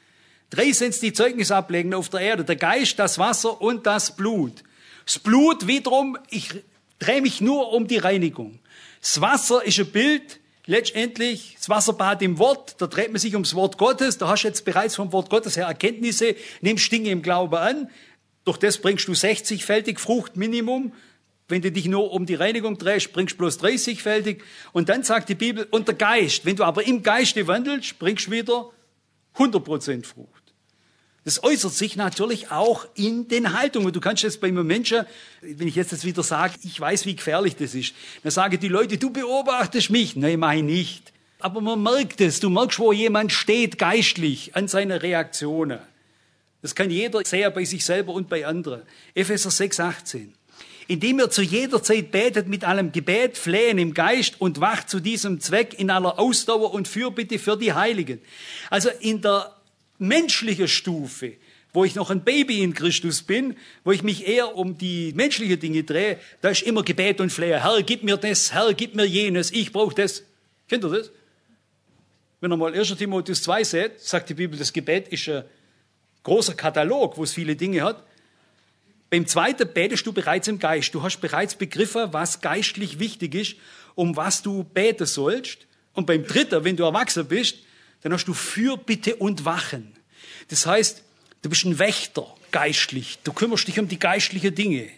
3 sind die Zeugnis ablegen auf der Erde, der Geist, das Wasser und das Blut. Das Blut wiederum, ich drehe mich nur um die Reinigung. Das Wasser ist ein Bild, letztendlich das Wasserbad im Wort, da dreht man sich ums Wort Gottes, da hast du jetzt bereits vom Wort Gottes her Erkenntnisse, nimmst Dinge im Glauben an, durch das bringst du 60-fältig Frucht Minimum. Wenn du dich nur um die Reinigung drehst, bringst du bloß 30-fältig. Und dann sagt die Bibel, und der Geist, wenn du aber im Geiste wandelst, bringst du wieder 100% Frucht. Das äußert sich natürlich auch in den Haltungen. Du kannst jetzt bei einem Menschen, wenn ich jetzt das wieder sage, ich weiß, wie gefährlich das ist, dann sagen die Leute, du beobachtest mich. Nein, mach ich nicht. Aber man merkt es. Du merkst, wo jemand steht geistlich an seine Reaktionen. Das kann jeder sehen bei sich selber und bei anderen. Epheser 6, 18. Indem ihr zu jeder Zeit betet mit allem Gebet, Flehen im Geist und wacht zu diesem Zweck in aller Ausdauer und Fürbitte für die Heiligen. Also in der menschlichen Stufe, wo ich noch ein Baby in Christus bin, wo ich mich eher um die menschlichen Dinge drehe, da ist immer Gebet und Flehen. Herr, gib mir das, Herr, gib mir jenes, ich brauche das. Kennt ihr das? Wenn ihr mal 1. Timotheus 2 seht, sagt die Bibel, das Gebet ist ein großer Katalog, wo es viele Dinge hat. Beim zweiten betest du bereits im Geist. Du hast bereits begriffen, was geistlich wichtig ist, um was du beten sollst. Und beim dritten, wenn du erwachsen bist, dann hast du Fürbitte und Wachen. Das heißt, du bist ein Wächter geistlich. Du kümmerst dich um die geistlichen Dinge.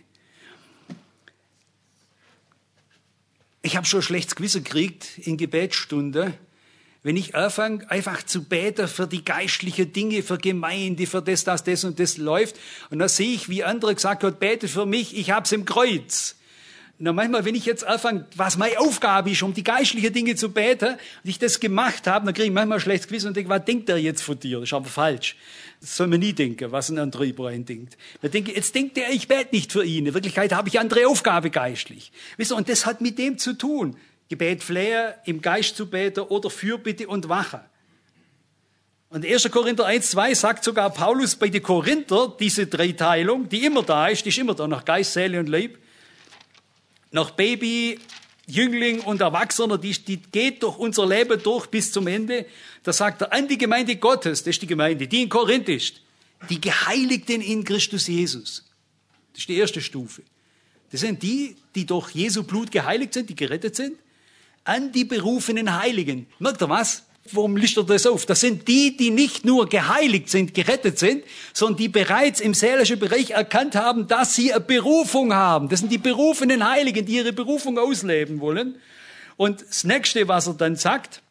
Ich habe schon ein schlechtes Gewissen gekriegt in Gebetsstunde, Wenn ich anfange, einfach zu beten für die geistlichen Dinge, für Gemeinde, für das und das läuft, und dann sehe ich, wie andere gesagt haben, bete für mich, ich hab's im Kreuz. Und manchmal, wenn ich jetzt anfange, was meine Aufgabe ist, um die geistlichen Dinge zu beten, und ich das gemacht habe, dann kriege ich manchmal ein schlechtes Gewissen und denke, was denkt der jetzt von dir? Das ist aber falsch. Das soll man nie denken, was ein anderer über einen denkt. Man denkt, jetzt denkt er, ich bete nicht für ihn. In Wirklichkeit habe ich andere Aufgabe geistlich. Wisst ihr, und das hat mit dem zu tun. Gebet, Flehen, im Geist zu beten oder Fürbitte und Wache. Und 1. Korinther 1,2 sagt sogar Paulus bei den Korinther, diese Dreiteilung, die immer da ist, die ist immer da, nach Geist, Seele und Leib. Nach Baby, Jüngling und Erwachsener, die geht durch unser Leben durch bis zum Ende. Da sagt er, an die Gemeinde Gottes, das ist die Gemeinde, die in Korinth ist, die Geheiligten in Christus Jesus. Das ist die erste Stufe. Das sind die durch Jesu Blut geheiligt sind, die gerettet sind. An die berufenen Heiligen. Merkt ihr was? Warum listet er das auf? Das sind die nicht nur geheiligt sind, gerettet sind, sondern die bereits im seelischen Bereich erkannt haben, dass sie eine Berufung haben. Das sind die berufenen Heiligen, die ihre Berufung ausleben wollen. Und das Nächste, was er dann sagt,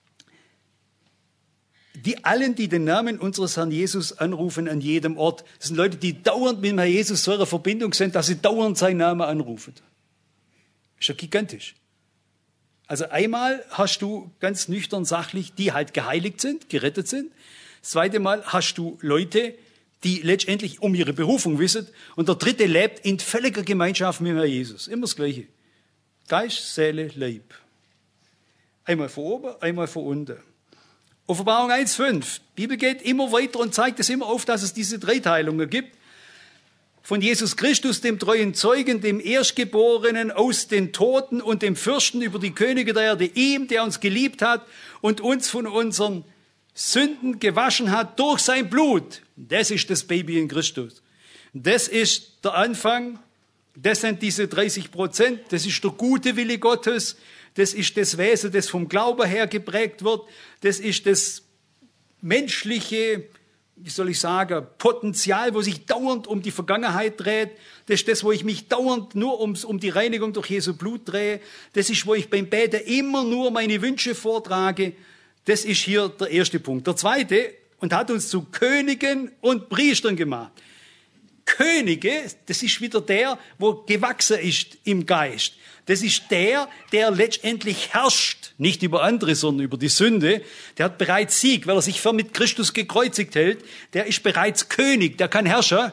die den Namen unseres Herrn Jesus anrufen an jedem Ort. Das sind Leute, die dauernd mit dem Herrn Jesus so in Verbindung sind, dass sie dauernd seinen Namen anrufen. Das ist ja gigantisch. Also einmal hast du ganz nüchtern sachlich, die halt geheiligt sind, gerettet sind. Das zweite Mal hast du Leute, die letztendlich um ihre Berufung wissen. Und der dritte lebt in völliger Gemeinschaft mit dem Herrn Jesus. Immer das Gleiche. Geist, Seele, Leib. Einmal von oben, einmal von unten. Offenbarung 1,5. Die Bibel geht immer weiter und zeigt es immer auf, dass es diese Dreiteilungen gibt. Von Jesus Christus, dem treuen Zeugen, dem Erstgeborenen aus den Toten und dem Fürsten über die Könige der Erde, ihm, der uns geliebt hat und uns von unseren Sünden gewaschen hat durch sein Blut. Das ist das Baby in Christus. Das ist der Anfang, das sind diese 30%, das ist der gute Wille Gottes, das ist das Wesen, das vom Glauben her geprägt wird, das ist das menschliche, wie soll ich sagen, Potenzial, wo sich dauernd um die Vergangenheit dreht. Das ist das, wo ich mich dauernd nur um die Reinigung durch Jesu Blut drehe. Das ist, wo ich beim Beten immer nur meine Wünsche vortrage. Das ist hier der erste Punkt. Der zweite, und hat uns zu Königen und Priestern gemacht. Könige, das ist wieder der, wo gewachsen ist im Geist. Das ist der letztendlich herrscht, nicht über andere, sondern über die Sünde. Der hat bereits Sieg, weil er sich mit Christus gekreuzigt hält. Der ist bereits König, der kann herrschen.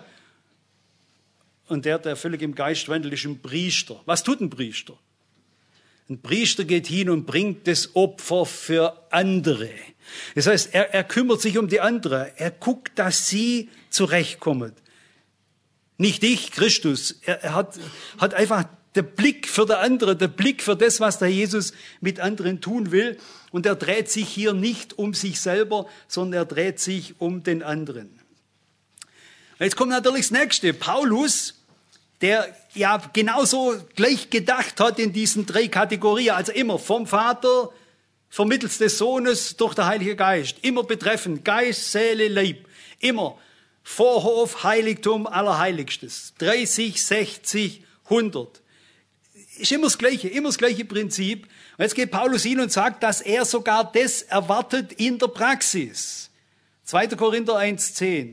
Und der völlig im Geist wandelt, ist ein Priester. Was tut ein Priester? Ein Priester geht hin und bringt das Opfer für andere. Das heißt, er kümmert sich um die anderen. Er guckt, dass sie zurechtkommen. Nicht ich, Christus. Er hat einfach der Blick für der andere, der Blick für das, was der Jesus mit anderen tun will. Und er dreht sich hier nicht um sich selber, sondern er dreht sich um den anderen. Jetzt kommt natürlich das Nächste. Paulus, der ja genauso gleich gedacht hat in diesen 3 Kategorien. Also immer vom Vater, vermittels des Sohnes, durch den Heiligen Geist. Immer betreffend Geist, Seele, Leib. Immer Vorhof, Heiligtum, Allerheiligstes. 30, 60, 100. Ist immer das gleiche Prinzip. Und jetzt geht Paulus hin und sagt, dass er sogar das erwartet in der Praxis. 2. Korinther 1,10.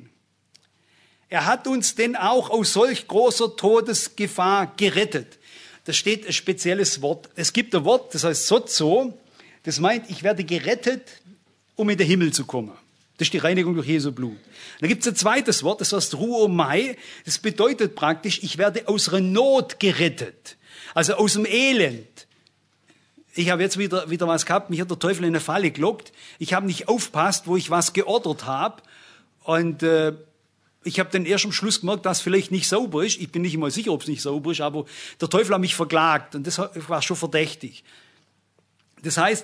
Er hat uns denn auch aus solch großer Todesgefahr gerettet. Da steht ein spezielles Wort. Es gibt ein Wort, das heißt sozo. Das meint, ich werde gerettet, um in den Himmel zu kommen. Das ist die Reinigung durch Jesu Blut. Dann gibt es ein zweites Wort, das heißt Ruomai. Das bedeutet praktisch, ich werde aus einer Not gerettet. Also aus dem Elend. Ich habe jetzt wieder was gehabt, mich hat der Teufel in eine Falle gelockt. Ich habe nicht aufgepasst, wo ich was geordert habe. Und ich habe dann erst am Schluss gemerkt, dass es vielleicht nicht sauber ist. Ich bin nicht mal sicher, ob es nicht sauber ist, aber der Teufel hat mich verklagt. Und das war schon verdächtig. Das heißt,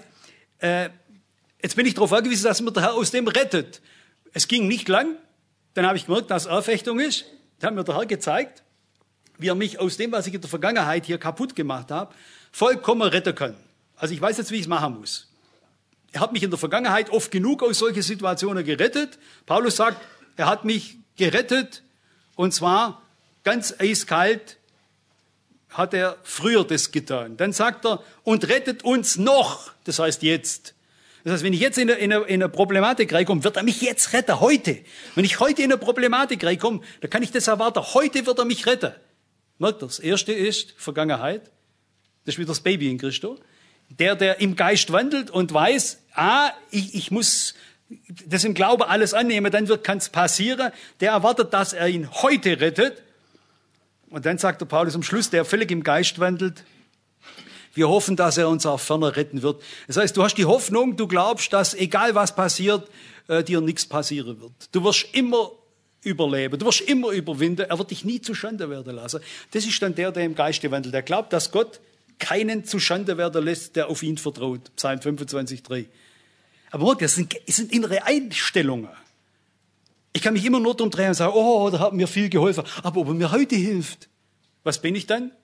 jetzt bin ich darauf angewiesen, dass mir der Herr aus dem rettet. Es ging nicht lang. Dann habe ich gemerkt, dass es Anfechtung ist. Dann hat mir der Herr gezeigt, wie er mich aus dem, was ich in der Vergangenheit hier kaputt gemacht habe, vollkommen retten kann. Also ich weiß jetzt, wie ich es machen muss. Er hat mich in der Vergangenheit oft genug aus solchen Situationen gerettet. Paulus sagt, er hat mich gerettet, und zwar ganz eiskalt hat er früher das getan. Dann sagt er, und rettet uns noch, das heißt jetzt. Das heißt, wenn ich jetzt in eine Problematik reinkomme, wird er mich jetzt retten, heute. Wenn ich heute in eine Problematik reinkomme, dann kann ich das erwarten, heute wird er mich retten. Merkt ihr, das erste ist Vergangenheit. Das ist wieder das Baby in Christo. Der im Geist wandelt und weiß, ich muss das im Glauben alles annehmen, dann kann es passieren. Der erwartet, dass er ihn heute rettet. Und dann sagt der Paulus am Schluss, der völlig im Geist wandelt, wir hoffen, dass er uns auch ferner retten wird. Das heißt, du hast die Hoffnung, du glaubst, dass egal was passiert, dir nichts passieren wird. Du wirst immer überleben, du wirst immer überwinden, er wird dich nie zu Schande werden lassen. Das ist dann der im Geiste wandelt. Der glaubt, dass Gott keinen zu Schande werden lässt, der auf ihn vertraut. Psalm 25,3. Aber merkt, das sind innere Einstellungen. Ich kann mich immer nur drum drehen und sagen, oh, da hat mir viel geholfen. Aber ob er mir heute hilft, was bin ich dann?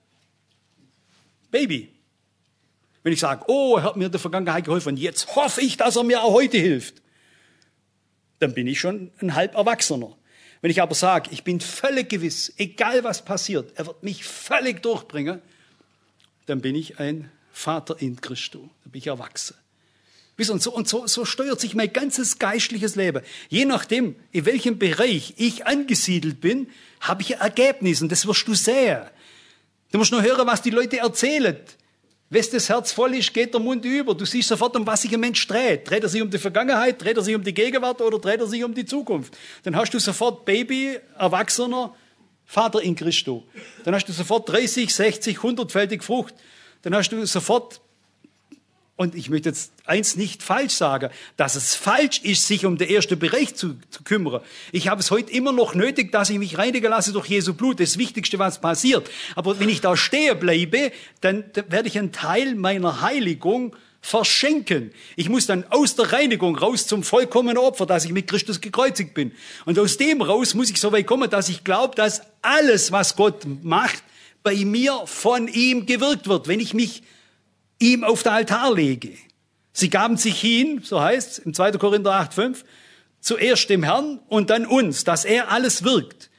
Baby. Wenn ich sage, oh, er hat mir in der Vergangenheit geholfen, jetzt hoffe ich, dass er mir auch heute hilft, dann bin ich schon ein halb Erwachsener. Wenn ich aber sage, ich bin völlig gewiss, egal was passiert, er wird mich völlig durchbringen, dann bin ich ein Vater in Christo, dann bin ich erwachsen. Und so steuert sich mein ganzes geistliches Leben. Je nachdem, in welchem Bereich ich angesiedelt bin, habe ich ein Ergebnis und das wirst du sehen. Du musst nur hören, was die Leute erzählen. Wenn das Herz voll ist, geht der Mund über. Du siehst sofort, um was sich ein Mensch dreht. Dreht er sich um die Vergangenheit, dreht er sich um die Gegenwart oder dreht er sich um die Zukunft? Dann hast du sofort Baby, Erwachsener, Vater in Christo. Dann hast du sofort 30, 60, 100-fältig Frucht. Dann hast du sofort, und ich möchte jetzt eins nicht falsch sagen, dass es falsch ist, sich um den ersten Bereich zu kümmern. Ich habe es heute immer noch nötig, dass ich mich reinigen lasse durch Jesu Blut. Das Wichtigste, was passiert. Aber wenn ich da stehen bleibe, dann werde ich einen Teil meiner Heiligung verschenken. Ich muss dann aus der Reinigung raus zum vollkommenen Opfer, dass ich mit Christus gekreuzigt bin. Und aus dem raus muss ich so weit kommen, dass ich glaube, dass alles, was Gott macht, bei mir von ihm gewirkt wird, wenn ich mich ihm auf den Altar lege. Sie gaben sich hin, so heißt es im 2. Korinther 8,5, zuerst dem Herrn und dann uns, dass er alles wirkt.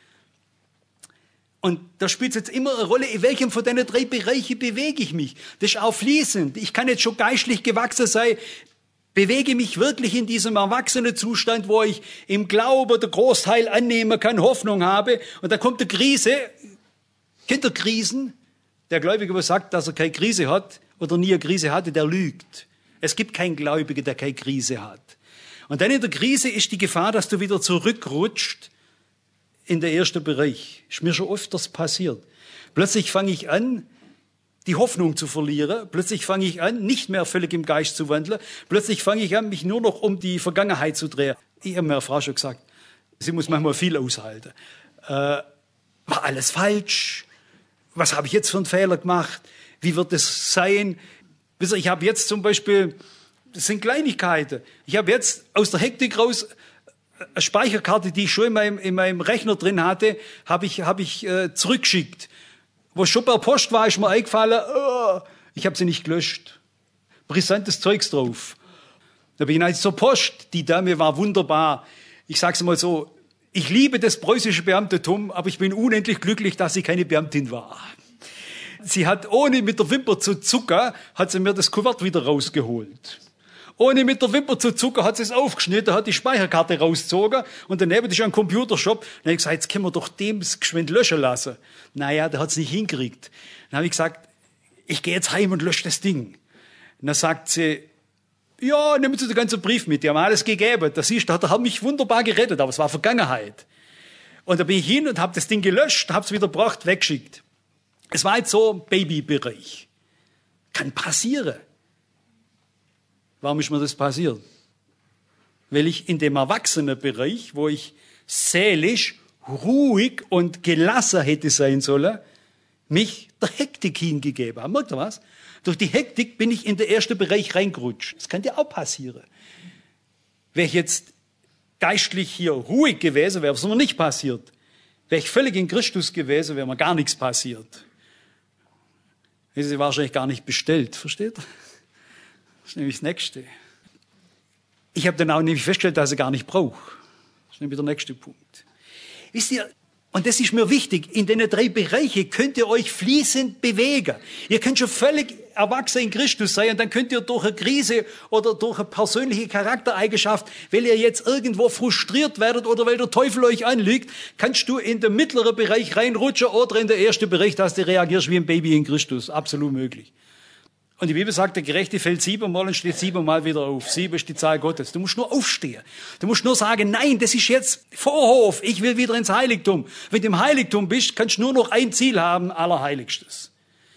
Und da spielt es jetzt immer eine Rolle, in welchem von den 3 Bereichen bewege ich mich. Das ist auch fließend. Ich kann jetzt schon geistlich gewachsen sein, bewege mich wirklich in diesem erwachsenen Zustand, wo ich im Glauben der Großteil annehmen kann, Hoffnung habe. Und da kommt eine Krise, kennt ihr Krisen? Der Gläubige, der sagt, dass er keine Krise hat oder nie eine Krise hatte, der lügt. Es gibt keinen Gläubigen, der keine Krise hat. Und dann in der Krise ist die Gefahr, dass du wieder zurückrutscht in den ersten Bereich. Ist mir schon öfters passiert. Plötzlich fange ich an, die Hoffnung zu verlieren. Plötzlich fange ich an, nicht mehr völlig im Geist zu wandeln. Plötzlich fange ich an, mich nur noch um die Vergangenheit zu drehen. Ich habe meiner Frau schon gesagt, sie muss manchmal viel aushalten. War alles falsch? Was habe ich jetzt für einen Fehler gemacht? Wie wird es sein? Ich habe jetzt zum Beispiel, das sind Kleinigkeiten, ich habe jetzt aus der Hektik raus eine Speicherkarte, die ich schon in meinem Rechner drin hatte, habe ich zurückgeschickt. Wo schon per Post war, ist mir eingefallen, ich habe sie nicht gelöscht. Brisantes Zeugs drauf. Da bin ich halt zur Post. Die Dame war wunderbar. Ich sage es mal so, ich liebe das preußische Beamtentum, aber ich bin unendlich glücklich, dass sie keine Beamtin war. Sie hat, ohne mit der Wimper zu zucken, hat sie mir das Kuvert wieder rausgeholt. Ohne mit der Wimper zu zucken, hat sie es aufgeschnitten, hat die Speicherkarte rausgezogen und daneben ist ein Computershop. Dann habe ich gesagt, jetzt können wir doch dem geschwind löschen lassen. Naja, der hat es nicht hingekriegt. Dann habe ich gesagt, ich gehe jetzt heim und lösche das Ding. Und dann sagt sie, ja, nehmen Sie den ganzen Brief mit, die haben alles gegeben. Das ist, da hat er mich wunderbar gerettet, aber es war Vergangenheit. Und da bin ich hin und habe das Ding gelöscht, habe es wieder gebracht, weggeschickt. Es war jetzt so Babybereich. Kann passieren. Warum ist mir das passiert? Weil ich in dem Erwachsenenbereich, wo ich seelisch, ruhig und gelassen hätte sein sollen, mich der Hektik hingegeben habe. Merkt ihr was? Durch die Hektik bin ich in den ersten Bereich reingerutscht. Das kann dir auch passieren. Wäre ich jetzt geistlich hier ruhig gewesen, wäre es mir nicht passiert. Wäre ich völlig in Christus gewesen, wäre mir gar nichts passiert. Ist sie wahrscheinlich gar nicht bestellt, versteht ihr? Das ist nämlich das Nächste. Ich habe dann auch nämlich festgestellt, dass ich gar nicht brauche. Das ist nämlich der nächste Punkt. Wisst ihr, und das ist mir wichtig, in den 3 Bereichen könnt ihr euch fließend bewegen. Ihr könnt schon völlig erwachsen in Christus seid und dann könnt ihr durch eine Krise oder durch eine persönliche Charaktereigenschaft, weil ihr jetzt irgendwo frustriert werdet oder weil der Teufel euch anlügt, kannst du in den mittleren Bereich reinrutschen oder in den ersten Bereich, dass du reagierst wie ein Baby in Christus. Absolut möglich. Und die Bibel sagt, der Gerechte fällt 7-mal und steht 7-mal wieder auf. 7 ist die Zahl Gottes. Du musst nur aufstehen. Du musst nur sagen, nein, das ist jetzt Vorhof. Ich will wieder ins Heiligtum. Wenn du im Heiligtum bist, kannst du nur noch ein Ziel haben, Allerheiligstes.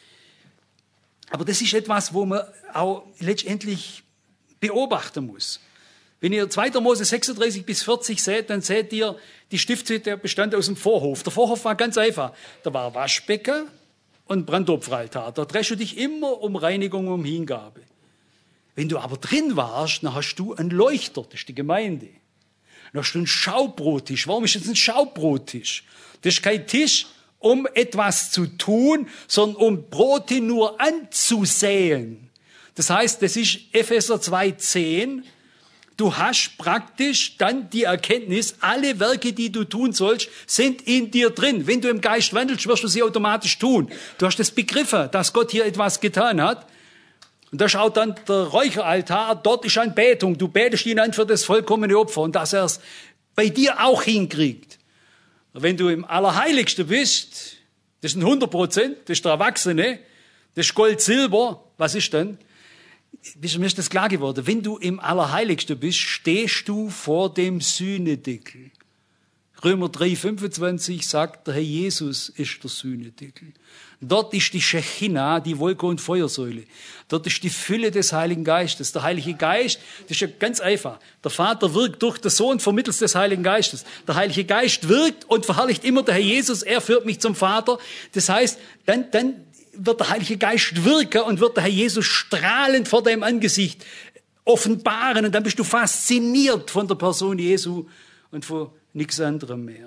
Aber das ist etwas, wo man auch letztendlich beobachten muss. Wenn ihr 2. Mose 36 bis 40 seht, dann seht ihr, die Stiftshütte bestand aus dem Vorhof. Der Vorhof war ganz einfach. Da war Waschbecken und Brandopferaltar. Da drehst du dich immer um Reinigung, um Hingabe. Wenn du aber drin warst, dann hast du einen Leuchter, das ist die Gemeinde. Dann hast du einen Schaubrottisch. Warum ist das ein Schaubrottisch? Das ist kein Tisch, um etwas zu tun, sondern um Brote nur anzusehen. Das heißt, das ist Epheser 2,10. Du hast praktisch dann die Erkenntnis, alle Werke, die du tun sollst, sind in dir drin. Wenn du im Geist wandelst, wirst du sie automatisch tun. Du hast das begriffen, dass Gott hier etwas getan hat. Und da schaut dann der Räucheraltar, dort ist Anbetung. Du betest ihn an für das vollkommene Opfer und dass er es bei dir auch hinkriegt. Und wenn du im Allerheiligsten bist, das sind 100%, das ist der Erwachsene, das ist Gold, Silber, was ist denn? Mir ist das klar geworden. Wenn du im Allerheiligsten bist, stehst du vor dem Sühnedeckel. Römer 3,25 sagt, der Herr Jesus ist der Sühnedeckel. Dort ist die Shechinah, die Wolke- und Feuersäule. Dort ist die Fülle des Heiligen Geistes. Der Heilige Geist, das ist ja ganz einfach. Der Vater wirkt durch den Sohn vermittels des Heiligen Geistes. Der Heilige Geist wirkt und verherrlicht immer der Herr Jesus. Er führt mich zum Vater. Das heißt, dann wird der Heilige Geist wirken und wird der Herr Jesus strahlend vor deinem Angesicht offenbaren. Und dann bist du fasziniert von der Person Jesu und von nichts anderem mehr.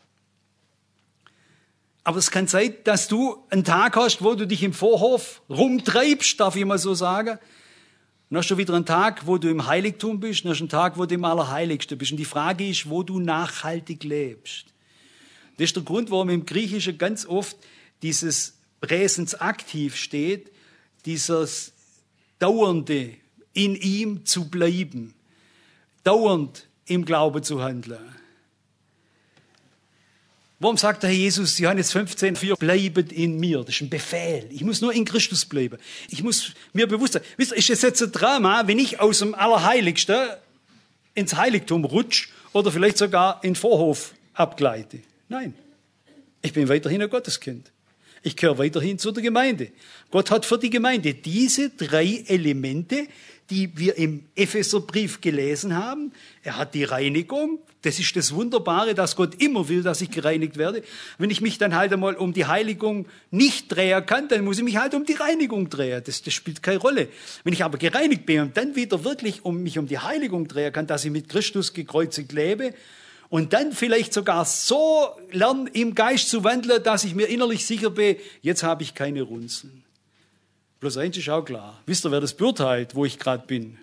Aber es kann sein, dass du einen Tag hast, wo du dich im Vorhof rumtreibst, darf ich mal so sagen. Dann hast du wieder einen Tag, wo du im Heiligtum bist, dann hast du einen Tag, wo du im Allerheiligsten bist. Und die Frage ist, wo du nachhaltig lebst. Das ist der Grund, warum im Griechischen ganz oft dieses Präsens aktiv steht, dieses dauernde in ihm zu bleiben, dauernd im Glauben zu handeln. Warum sagt der Herr Jesus, Johannes 15,4, bleibet in mir? Das ist ein Befehl. Ich muss nur in Christus bleiben. Ich muss mir bewusst sein. Wisst ihr, ist das jetzt ein Drama, wenn ich aus dem Allerheiligsten ins Heiligtum rutsche oder vielleicht sogar in den Vorhof abgleite? Nein. Ich bin weiterhin ein Gotteskind. Ich gehöre weiterhin zu der Gemeinde. Gott hat für die Gemeinde diese 3 Elemente, die wir im Epheserbrief gelesen haben. Er hat die Reinigung. Das ist das Wunderbare, dass Gott immer will, dass ich gereinigt werde. Wenn ich mich dann halt einmal um die Heiligung nicht drehen kann, dann muss ich mich halt um die Reinigung drehen. Das spielt keine Rolle. Wenn ich aber gereinigt bin und dann wieder wirklich mich um die Heiligung drehen kann, dass ich mit Christus gekreuzigt lebe, und dann vielleicht sogar so lernen, im Geist zu wandeln, dass ich mir innerlich sicher bin, jetzt habe ich keine Runzeln. Bloß eins ist auch klar. Wisst ihr, wer das beurteilt, wo ich gerade bin?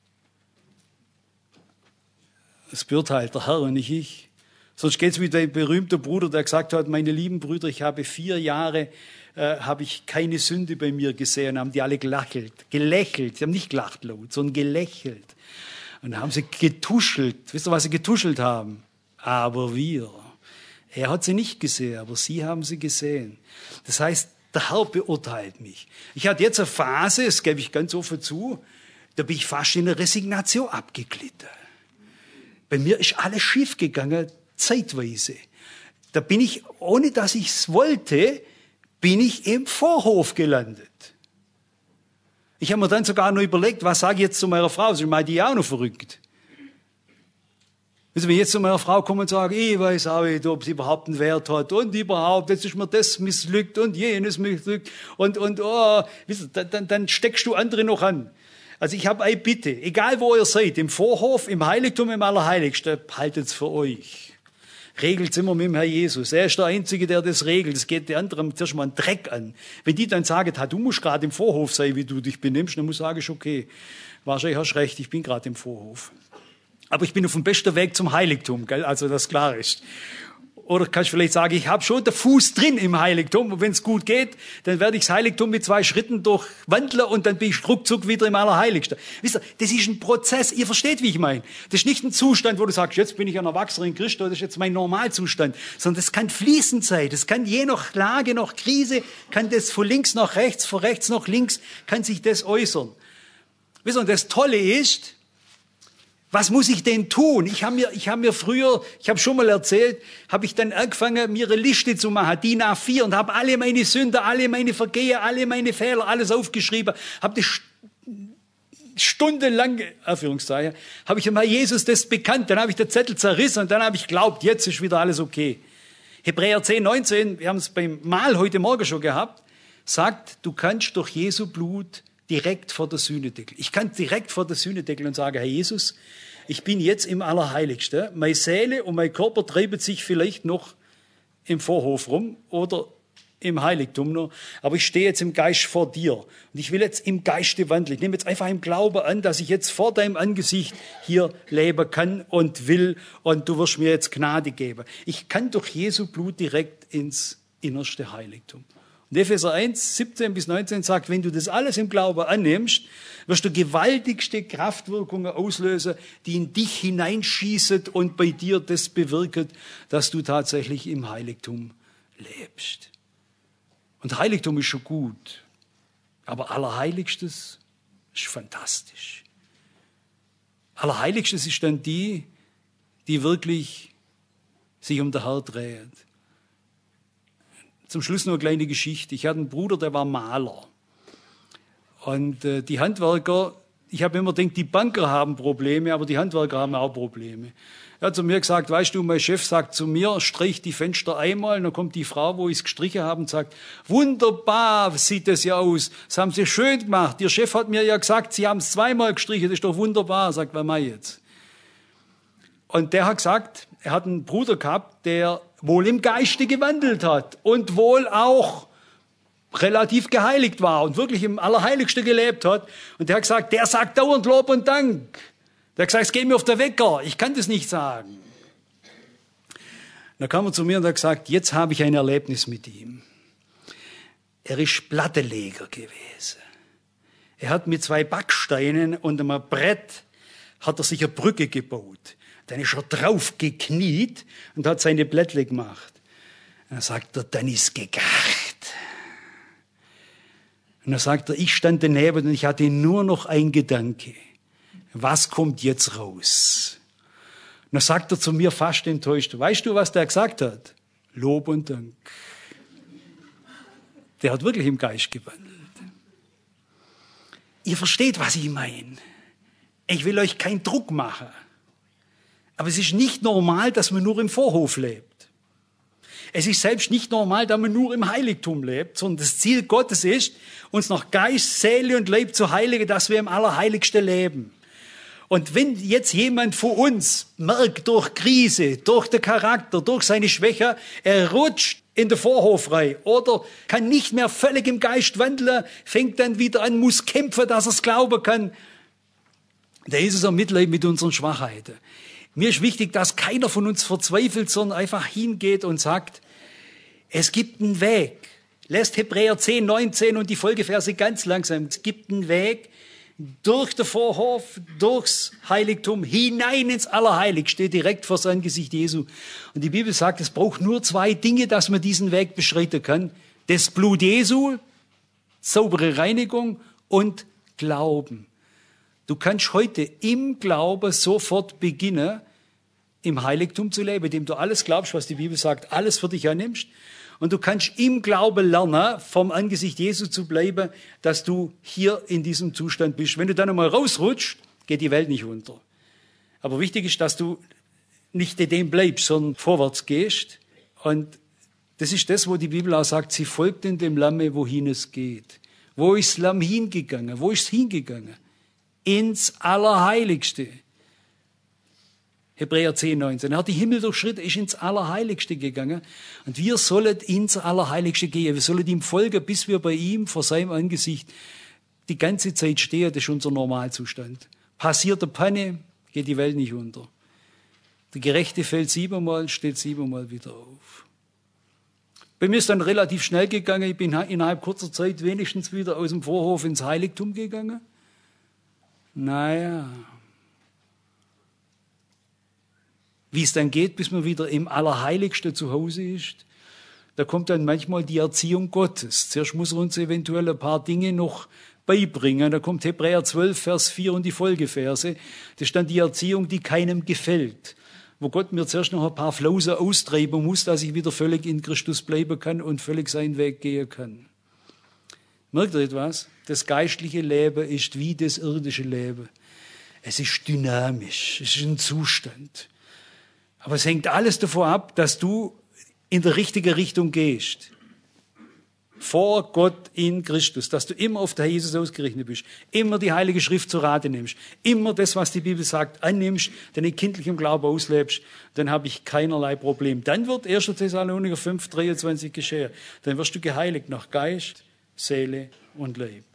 Das beurteilt der Herr und nicht ich. Sonst geht es wie der berühmte Bruder, der gesagt hat, meine lieben Brüder, ich habe 4 Jahre, habe ich keine Sünde bei mir gesehen. Haben die alle gelächelt. Sie haben nicht gelacht laut, sondern gelächelt. Und dann haben sie getuschelt. Wisst ihr, was sie getuschelt haben? Aber wir. Er hat sie nicht gesehen, aber sie haben sie gesehen. Das heißt, der Herr beurteilt mich. Ich hatte jetzt eine Phase, das gebe ich ganz offen zu, da bin ich fast in eine Resignation abgeglitten. Bei mir ist alles schief gegangen, zeitweise. Da bin ich, ohne dass ich es wollte, bin ich im Vorhof gelandet. Ich habe mir dann sogar noch überlegt, was sage ich jetzt zu meiner Frau? Also ich meine, die auch noch verrückt. Wenn ich jetzt zu meiner Frau komme und sage, ich weiß auch nicht, ob sie überhaupt einen Wert hat und überhaupt, jetzt ist mir das missglückt und jenes missglückt und dann steckst du andere noch an. Also ich habe eine Bitte, egal wo ihr seid, im Vorhof, im Heiligtum, im Allerheiligsten, haltet's für euch. Regelt's immer mit dem Herr Jesus. Er ist der Einzige, der das regelt. Es geht die anderen zuerst mal einen Dreck an. Wenn die dann sagen, du musst gerade im Vorhof sein, wie du dich benimmst, dann muss ich sagen, ist okay. Wahrscheinlich hast du recht, ich bin gerade im Vorhof. Aber ich bin auf dem besten Weg zum Heiligtum, gell? Also das klar ist. Oder kannst du vielleicht sagen, ich habe schon den Fuß drin im Heiligtum und wenn es gut geht, dann werde ich das Heiligtum mit 2 Schritten durchwandeln und dann bin ich ruckzuck wieder im Allerheiligsten. Wisst ihr, das ist ein Prozess, ihr versteht, wie ich meine. Das ist nicht ein Zustand, wo du sagst, jetzt bin ich ein Erwachsener in Christus, das ist jetzt mein Normalzustand, sondern das kann fließend sein, das kann je nach Lage, nach Krise, kann das von links nach rechts, von rechts nach links, kann sich das äußern. Wisst ihr, und das Tolle ist, was muss ich denn tun? Ich habe mir früher, ich habe schon mal erzählt, habe ich dann angefangen, mir eine Liste zu machen, DIN A4, und habe alle meine Sünder, alle meine Vergehen, alle meine Fehler, alles aufgeschrieben, habe das stundenlang, Anführungszeichen, habe ich einmal Jesus das bekannt, dann habe ich den Zettel zerrissen und dann habe ich geglaubt, jetzt ist wieder alles okay. Hebräer 10, 19, wir haben es beim Mahl heute Morgen schon gehabt, sagt, du kannst durch Jesu Blut direkt vor der Sühnedeckel. Ich kann direkt vor der Sühnedeckel und sagen, Herr Jesus, ich bin jetzt im Allerheiligsten. Meine Seele und mein Körper treiben sich vielleicht noch im Vorhof rum oder im Heiligtum noch, aber ich stehe jetzt im Geist vor dir und ich will jetzt im Geiste wandeln. Ich nehme jetzt einfach im Glauben an, dass ich jetzt vor deinem Angesicht hier leben kann und will und du wirst mir jetzt Gnade geben. Ich kann durch Jesu Blut direkt ins innerste Heiligtum. Und Epheser 1, 17 bis 19 sagt, wenn du das alles im Glauben annimmst, wirst du gewaltigste Kraftwirkungen auslösen, die in dich hineinschießen und bei dir das bewirken, dass du tatsächlich im Heiligtum lebst. Und Heiligtum ist schon gut, aber Allerheiligstes ist fantastisch. Allerheiligstes ist dann die wirklich sich um den Herrn dreht. Zum Schluss noch eine kleine Geschichte. Ich hatte einen Bruder, der war Maler. Und die Handwerker, ich habe immer gedacht, die Banker haben Probleme, aber die Handwerker haben auch Probleme. Er hat zu mir gesagt, weißt du, mein Chef sagt zu mir, streich die Fenster einmal, und dann kommt die Frau, wo ich es gestrichen habe, und sagt, wunderbar sieht das ja aus, das haben Sie schön gemacht. Ihr Chef hat mir ja gesagt, Sie haben es 2-mal gestrichen, das ist doch wunderbar. Sagt, was mach ich jetzt? Und der hat gesagt, er hat einen Bruder gehabt, der wohl im Geiste gewandelt hat und wohl auch relativ geheiligt war und wirklich im Allerheiligsten gelebt hat. Und der hat gesagt, der sagt dauernd Lob und Dank. Der hat gesagt, es geht mir auf den Wecker, ich kann das nicht sagen. Dann kam er zu mir und hat gesagt, jetzt habe ich ein Erlebnis mit ihm. Er ist Platteleger gewesen. Er hat mit 2 Backsteinen und einem Brett hat er sich eine Brücke gebaut. Dann ist er drauf gekniet und hat seine Blättle gemacht. Dann sagt er, dann ist gegacht. Und dann sagt er, ich stand daneben und ich hatte nur noch ein Gedanke. Was kommt jetzt raus? Und dann sagt er zu mir fast enttäuscht, weißt du, was der gesagt hat? Lob und Dank. Der hat wirklich im Geist gewandelt. Ihr versteht, was ich meine. Ich will euch keinen Druck machen. Aber es ist nicht normal, dass man nur im Vorhof lebt. Es ist selbst nicht normal, dass man nur im Heiligtum lebt, sondern das Ziel Gottes ist, uns nach Geist, Seele und Leib zu heiligen, dass wir im Allerheiligsten leben. Und wenn jetzt jemand von uns merkt, durch Krise, durch den Charakter, durch seine Schwäche, er rutscht in den Vorhof rein oder kann nicht mehr völlig im Geist wandeln, fängt dann wieder an, muss kämpfen, dass er es glauben kann, da ist es ein Mitleid mit unseren Schwachheiten. Mir ist wichtig, dass keiner von uns verzweifelt, sondern einfach hingeht und sagt, es gibt einen Weg. Lest Hebräer 10, 19 und die Folgeverse ganz langsam. Es gibt einen Weg durch den Vorhof, durchs Heiligtum, hinein ins Allerheiligste, direkt vor das Angesicht Jesu. Und die Bibel sagt, es braucht nur 2 Dinge, dass man diesen Weg beschreiten kann. Das Blut Jesu, saubere Reinigung und Glauben. Du kannst heute im Glauben sofort beginnen, im Heiligtum zu leben, indem du alles glaubst, was die Bibel sagt, alles für dich annimmst. Und du kannst im Glauben lernen, vom Angesicht Jesu zu bleiben, dass du hier in diesem Zustand bist. Wenn du dann einmal rausrutschst, geht die Welt nicht unter. Aber wichtig ist, dass du nicht in dem bleibst, sondern vorwärts gehst. Und das ist das, wo die Bibel auch sagt, sie folgten dem Lamme, wohin es geht. Wo ist das Lamm hingegangen? Wo ist es hingegangen? Ins Allerheiligste. Hebräer 10, 19. Er hat die Himmel durchschritten, ist ins Allerheiligste gegangen. Und wir sollen ins Allerheiligste gehen. Wir sollen ihm folgen, bis wir bei ihm vor seinem Angesicht die ganze Zeit stehen. Das ist unser Normalzustand. Passiert eine Panne, geht die Welt nicht unter. Der Gerechte fällt 7-mal, steht 7-mal wieder auf. Bei mir ist dann relativ schnell gegangen. Ich bin innerhalb kurzer Zeit wenigstens wieder aus dem Vorhof ins Heiligtum gegangen. Naja. Wie es dann geht, bis man wieder im Allerheiligsten zu Hause ist, da kommt dann manchmal die Erziehung Gottes. Zuerst muss er uns eventuell ein paar Dinge noch beibringen. Da kommt Hebräer 12, Vers 4 und die Folgeverse. Das ist dann die Erziehung, die keinem gefällt. Wo Gott mir zuerst noch ein paar Flausen austreiben muss, dass ich wieder völlig in Christus bleiben kann und völlig seinen Weg gehen kann. Merkt ihr etwas? Das geistliche Leben ist wie das irdische Leben. Es ist dynamisch, es ist ein Zustand. Aber es hängt alles davon ab, dass du in der richtigen Richtung gehst. Vor Gott in Christus, dass du immer auf den Herr Jesus ausgerichtet bist, immer die Heilige Schrift zu Rate nimmst, immer das, was die Bibel sagt, annimmst, deinen kindlichen Glauben auslebst, dann habe ich keinerlei Problem. Dann wird 1. Thessalonicher 5, 23 geschehen. Dann wirst du geheiligt nach Geist, Seele und Leib.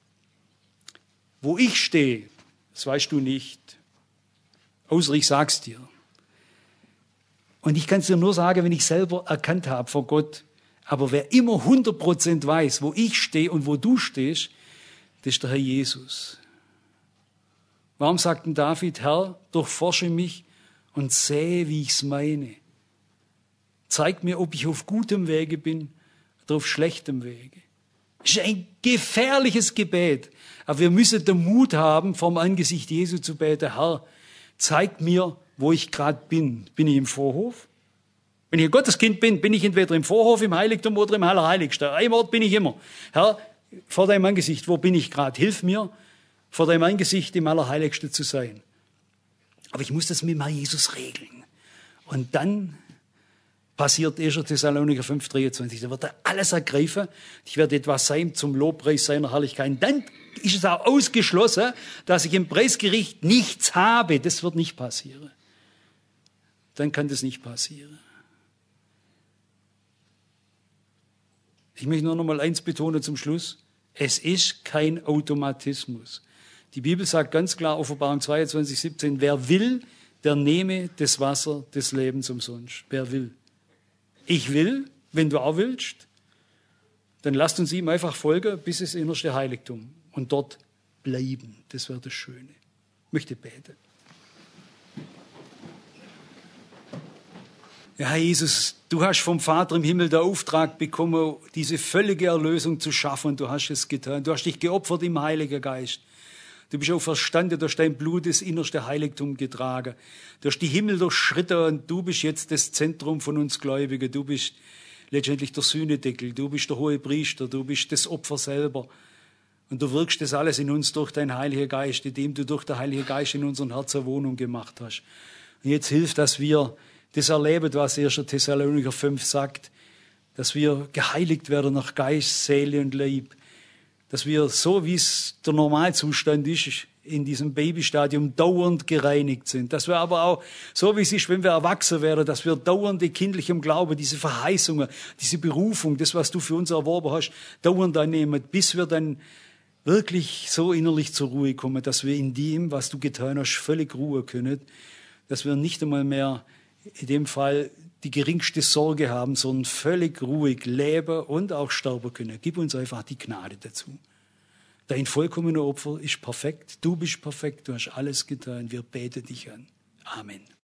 Wo ich stehe, das weißt du nicht, außer ich sag's dir. Und ich kann es dir nur sagen, wenn ich selber erkannt habe vor Gott. Aber wer immer 100% weiß, wo ich stehe und wo du stehst, das ist der Herr Jesus. Warum sagt denn David, Herr, durchforsche mich und sehe, wie ich's meine. Zeig mir, ob ich auf gutem Wege bin oder auf schlechtem Wege. Das ist ein gefährliches Gebet. Aber wir müssen den Mut haben, vom Angesicht Jesu zu beten, Herr, zeig mir, wo ich gerade bin. Bin ich im Vorhof? Wenn ich ein Gotteskind bin, bin ich entweder im Vorhof, im Heiligtum oder im Allerheiligsten. Ein Ort bin ich immer. Herr, vor deinem Angesicht, wo bin ich gerade? Hilf mir, vor deinem Angesicht im Allerheiligsten zu sein. Aber ich muss das mit meinem Jesus regeln. Und dann passiert 1. Thessalonicher 5, 23. Da wird er alles ergreifen. Ich werde etwas sein zum Lobpreis seiner Herrlichkeit. Und dann ist es auch ausgeschlossen, dass ich im Preisgericht nichts habe. Das wird nicht passieren. Dann kann das nicht passieren. Ich möchte nur noch mal eins betonen zum Schluss. Es ist kein Automatismus. Die Bibel sagt ganz klar, Offenbarung 22, 17, wer will, der nehme das Wasser des Lebens umsonst. Wer will. Ich will, wenn du auch willst, dann lasst uns ihm einfach folgen bis ins innerste Heiligtum und dort bleiben. Das wäre das Schöne. Ich möchte beten. Ja, Herr Jesus, du hast vom Vater im Himmel den Auftrag bekommen, diese völlige Erlösung zu schaffen, und du hast es getan. Du hast dich geopfert im Heiligen Geist. Du bist auch verstanden, durch dein Blut das innerste Heiligtum getragen. Du hast die Himmel durchschritten und du bist jetzt das Zentrum von uns Gläubigen. Du bist letztendlich der Sühnedeckel, du bist der hohe Priester, du bist das Opfer selber. Und du wirkst das alles in uns durch deinen Heiligen Geist, indem du durch den Heiligen Geist in unseren Herzen Wohnung gemacht hast. Und jetzt hilft, dass wir das erleben, was 1. Thessalonicher 5 sagt, dass wir geheiligt werden nach Geist, Seele und Leib. Dass wir, so wie es der Normalzustand ist, in diesem Babystadium dauernd gereinigt sind. Dass wir aber auch, so wie es ist, wenn wir erwachsen werden, dass wir dauernd in kindlichem Glauben diese Verheißungen, diese Berufung, das, was du für uns erworben hast, dauernd annehmen, bis wir dann wirklich so innerlich zur Ruhe kommen, dass wir in dem, was du getan hast, völlig Ruhe können. Dass wir nicht einmal mehr in dem Fall die geringste Sorge haben, sondern völlig ruhig leben und auch sterben können. Gib uns einfach die Gnade dazu. Dein vollkommener Opfer ist perfekt. Du bist perfekt. Du hast alles getan. Wir beten dich an. Amen.